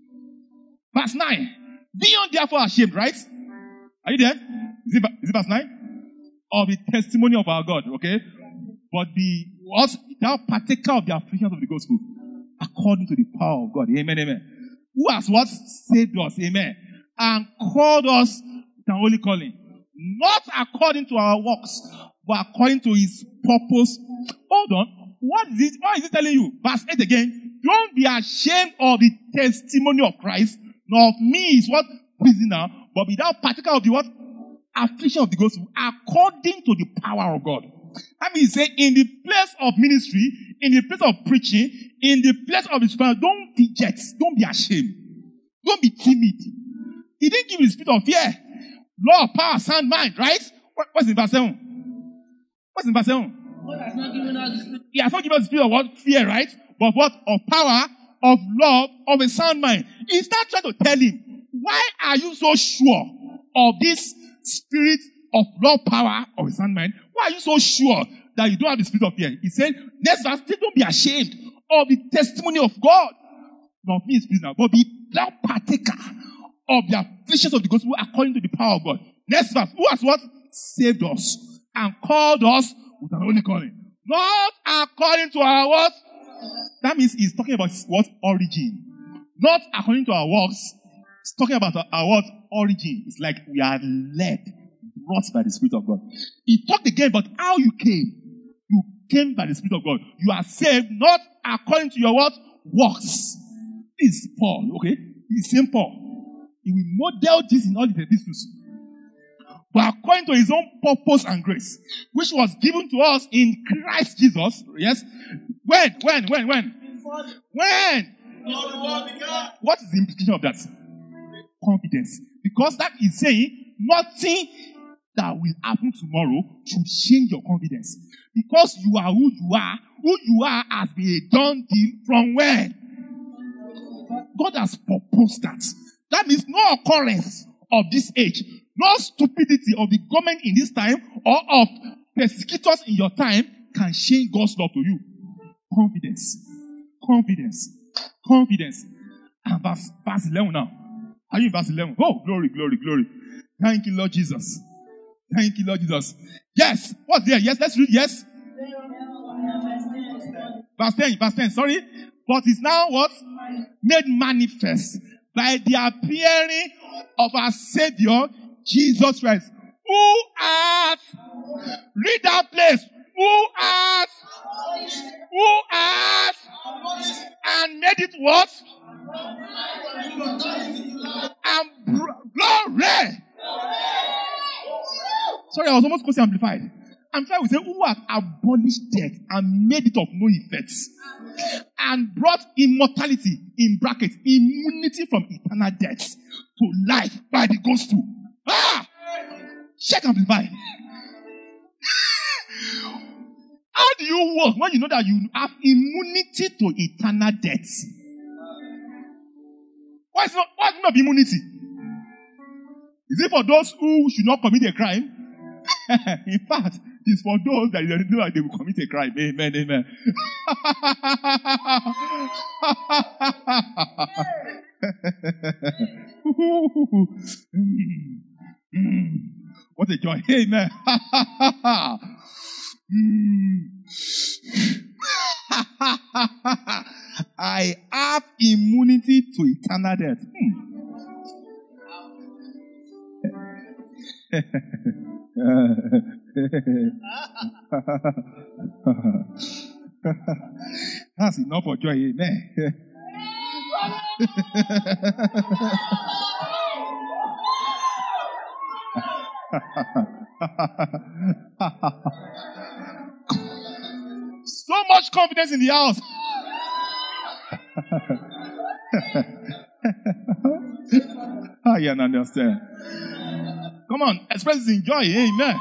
Verse 9. Be not therefore ashamed, right? Are you there? Is it verse 9? Of the testimony of our God, okay? But thou partaker of the afflictions of the gospel, according to the power of God. Amen, amen. Who has what? Saved us, amen. And called us with an holy calling. Not according to our works, but according to his purpose. Hold on. What is it telling you? Verse 8 again. Don't be ashamed of the testimony of Christ, nor of me is what? Prisoner, but be thou partaker of the what? Affliction of the gospel, according to the power of God. That means, say, in the place of ministry, in the place of preaching, in the place of his power, don't fidget, don't be ashamed, don't be timid. He didn't give you the spirit of fear, law, power, sound mind, right? What's in verse 7? What's in verse 7? God has not given us the spirit. He has not given us the spirit of what? Fear, right? But what? Of power, of love, of a sound mind. He's not trying to tell him, why are you so sure of this spirit of love, power, of a sound mind? Why are you so sure that you don't have the spirit of fear? He said, next verse, don't be ashamed of the testimony of God. Not me is prisoner, but be thou partaker of the afflictions of the gospel according to the power of God. Next verse, who has what? Saved us and called us with an holy calling. Not according to our what? That means he's talking about what? Origin. Not according to our works. He's talking about our what? Origin. It's like we are led, brought by the Spirit of God. He talked again about how you came. You came by the Spirit of God. You are saved not according to your what? Works. This is Paul, okay? He's the same Paul. He will model this in all the epistles. But according to his own purpose and grace, which was given to us in Christ Jesus, yes? When? When? What is the implication of that? Confidence. Because that is saying nothing that will happen tomorrow should change your confidence. Because you are who you are has been a done deal from when? God has proposed that. That means no occurrence of this age, no stupidity of the government in this time or of persecutors in your time can change God's love to you. Confidence. Confidence. Confidence. And verse 11 now. Are you in verse 11? Oh, glory, glory, glory. Thank you, Lord Jesus. Thank you, Lord Jesus. Yes. What's there? Yes, let's read. Yes. verse 10, sorry. But is now what? Made manifest by the appearing of our Savior, Jesus Christ. Who hath, read that place, who hath, and made it what? And glory. Sorry, I was almost supposed to amplified. Amplified will say, who hath abolished death and made it of no effect, and brought immortality, in brackets, immunity from eternal death, to life by the gospel. Check amplified. How do you work when you know that you have immunity to eternal death? Why is it not immunity? Is it for those who should not commit a crime? In fact, it's for those that know that they will commit a crime. Amen, amen. What a joy. Amen. I have immunity to eternal death. That's enough for joy. Amen. So much confidence in the house. I can understand. Come on, express it in joy. Amen.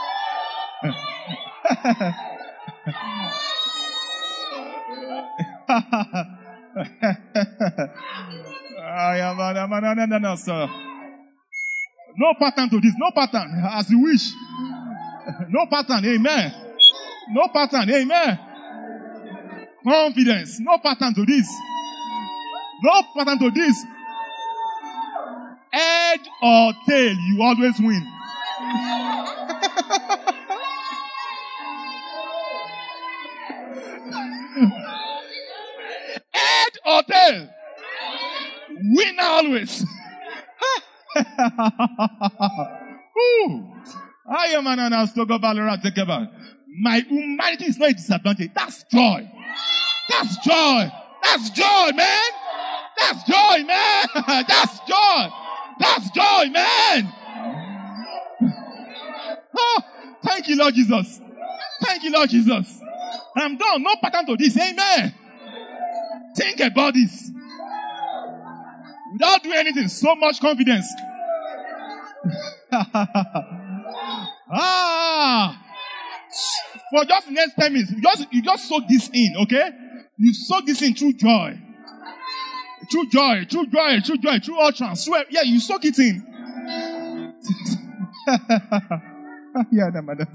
No pattern to this. No pattern. As you wish. No pattern. Amen. No pattern. Amen. Confidence. No pattern to this. No pattern to this. Head or tail, you always win. Head or tail, win always. I am an Anastogo Valera Tekeba. My humanity is not a disadvantage. That's joy. That's joy. That's joy, man. That's joy, man. That's joy. That's joy, man. Oh, thank you, Lord Jesus. Thank you, Lord Jesus. I'm done. No pattern to this. Amen. Think about this. Without doing anything, so much confidence. For just the next 10 minutes, you just soak this in, okay? You soak this in through joy. True joy, true joy, true joy, true utterance. Yeah, you soak it in. Yeah,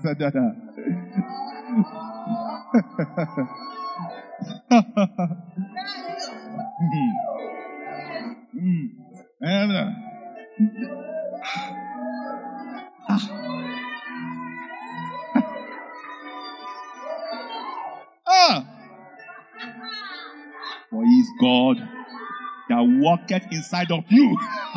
For he is God that walketh inside of you.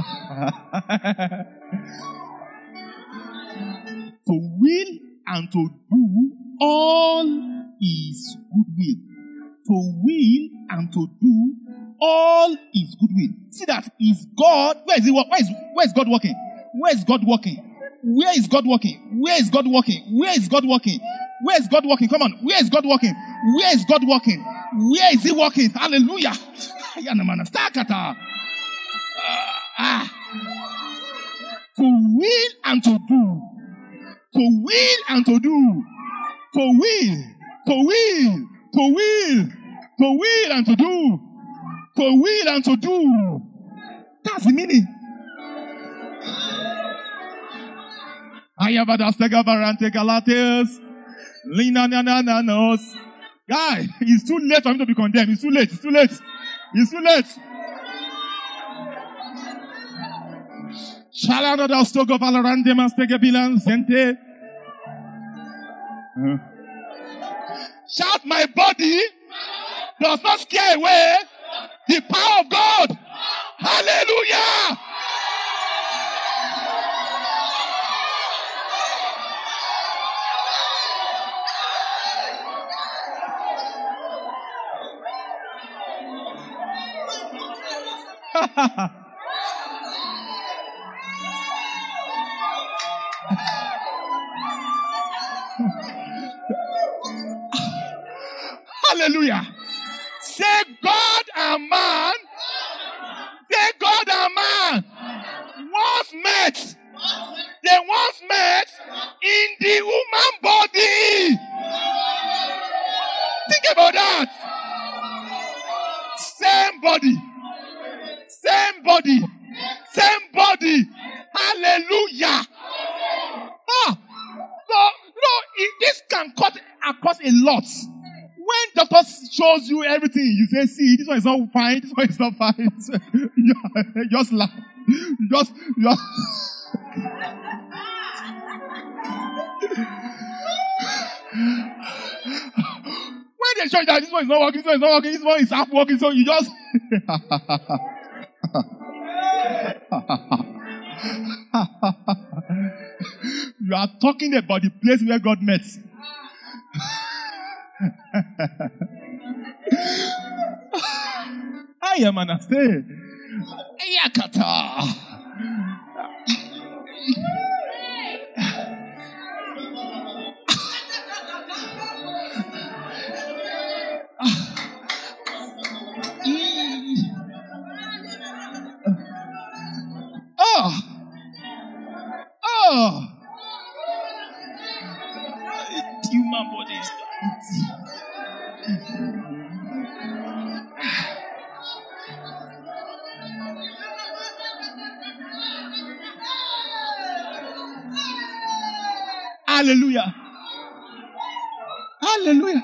To will and to do all his good will. To will and to do all his good will. See that is God. Where is God working? Where is God working? Where is God working? Where is God working? Where is God working? Where is God working? Come on. Where is God working? Where is God working? Where is he working? Hallelujah. To will and to do. To will and to do. To will. To will. To will. To will and to do. To will and to do. That's the meaning. Guy, it's too late for him to be condemned. It's too late. It's too late. It's too late. Shout, my body does not scare away the power of God. Hallelujah. Hallelujah. Say God and man. Say God and man. Once met. They once met in the human body. Think about that. Same body. Same body. Same body. Hallelujah. So, this can cut across a lot. When doctor shows you everything, you say, see, this one is not fine, this one is not fine. Just laugh. Just. When they show you that this one is not working, this one is not working, this one is half working, so you just. You are talking about the place where God met. I am understand. Yakata. Human body is Hallelujah. Hallelujah.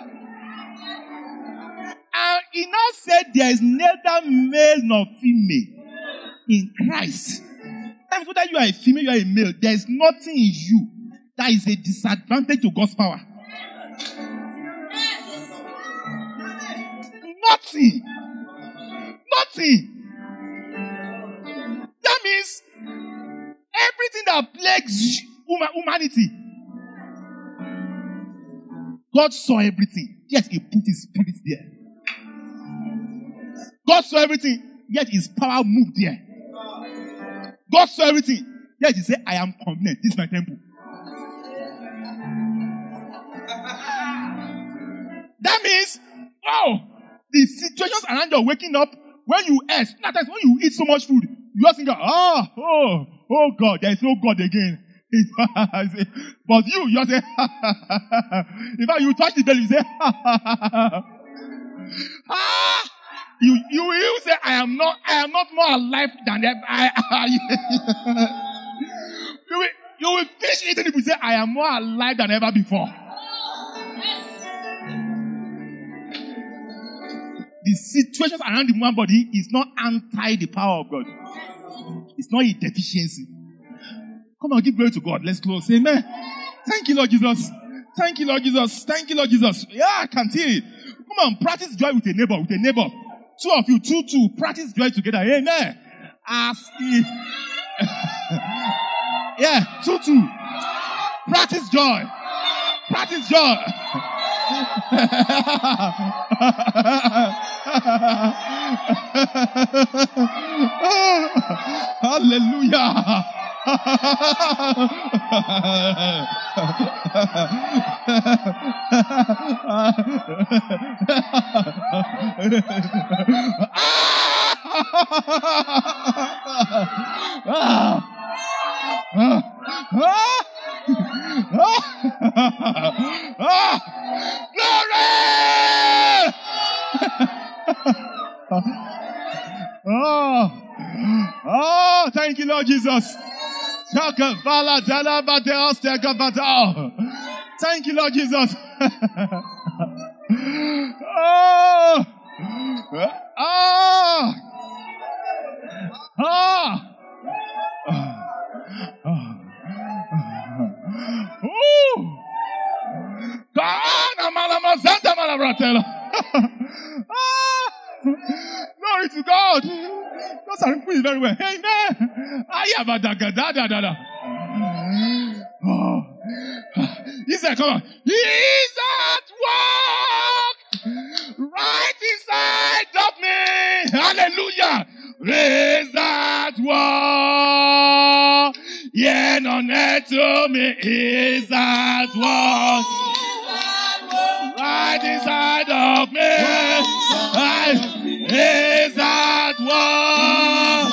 And he now said there is neither male nor female in Christ. That means whether you are a female, you are a male, there is nothing in you that is a disadvantage to God's power. Nothing. Nothing. That means everything that plagues humanity, God saw everything, yet he put his spirit there. God saw everything, yet his power moved there. God saw everything, yet he said, I am convenient. This is my temple. That means, the situations around you waking up, when you eat, sometimes when you eat so much food, you just think, oh God, there is no God again. But you just say, in fact, you touch the belly, you say, you will say, I am not more alive than them. You will finish eating if you say, I am more alive than ever before. The situations around the human body is not anti the power of God. It's not a deficiency. Come on, give glory to God. Let's close. Amen. Thank you, Lord Jesus. Thank you, Lord Jesus. Thank you, Lord Jesus. Yeah, I can tell you. Come on, practice joy with a neighbor. With a neighbor. Two of you, two. Practice joy together. Amen. Yeah, two. Practice joy. Practice joy. Hallelujah. Thank you, Lord Jesus. Thank you, Lord Jesus. to God. Those are put it very well. Amen. Ayabadagadadadada. Oh. He said, come on. He's at work right inside of me. Hallelujah. He's at work. Yeah, no net to me. He's at work right inside of me. He's at work.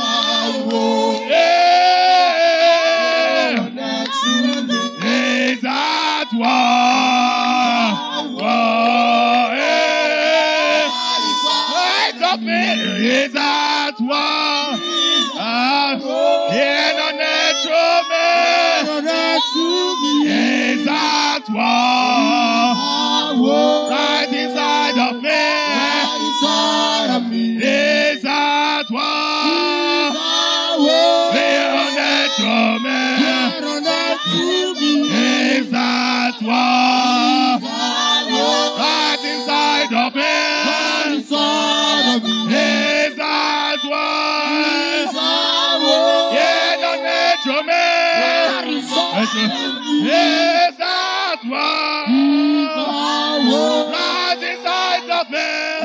Yeah. He's at work. Right of me. He's at work. Yeah, no net to me. He's at work. Right inside of me. He's at work. Yeah, no net to me. He's at work. Right inside of me. He's at work. Yeah, no need to me. He's at work. Right inside of me.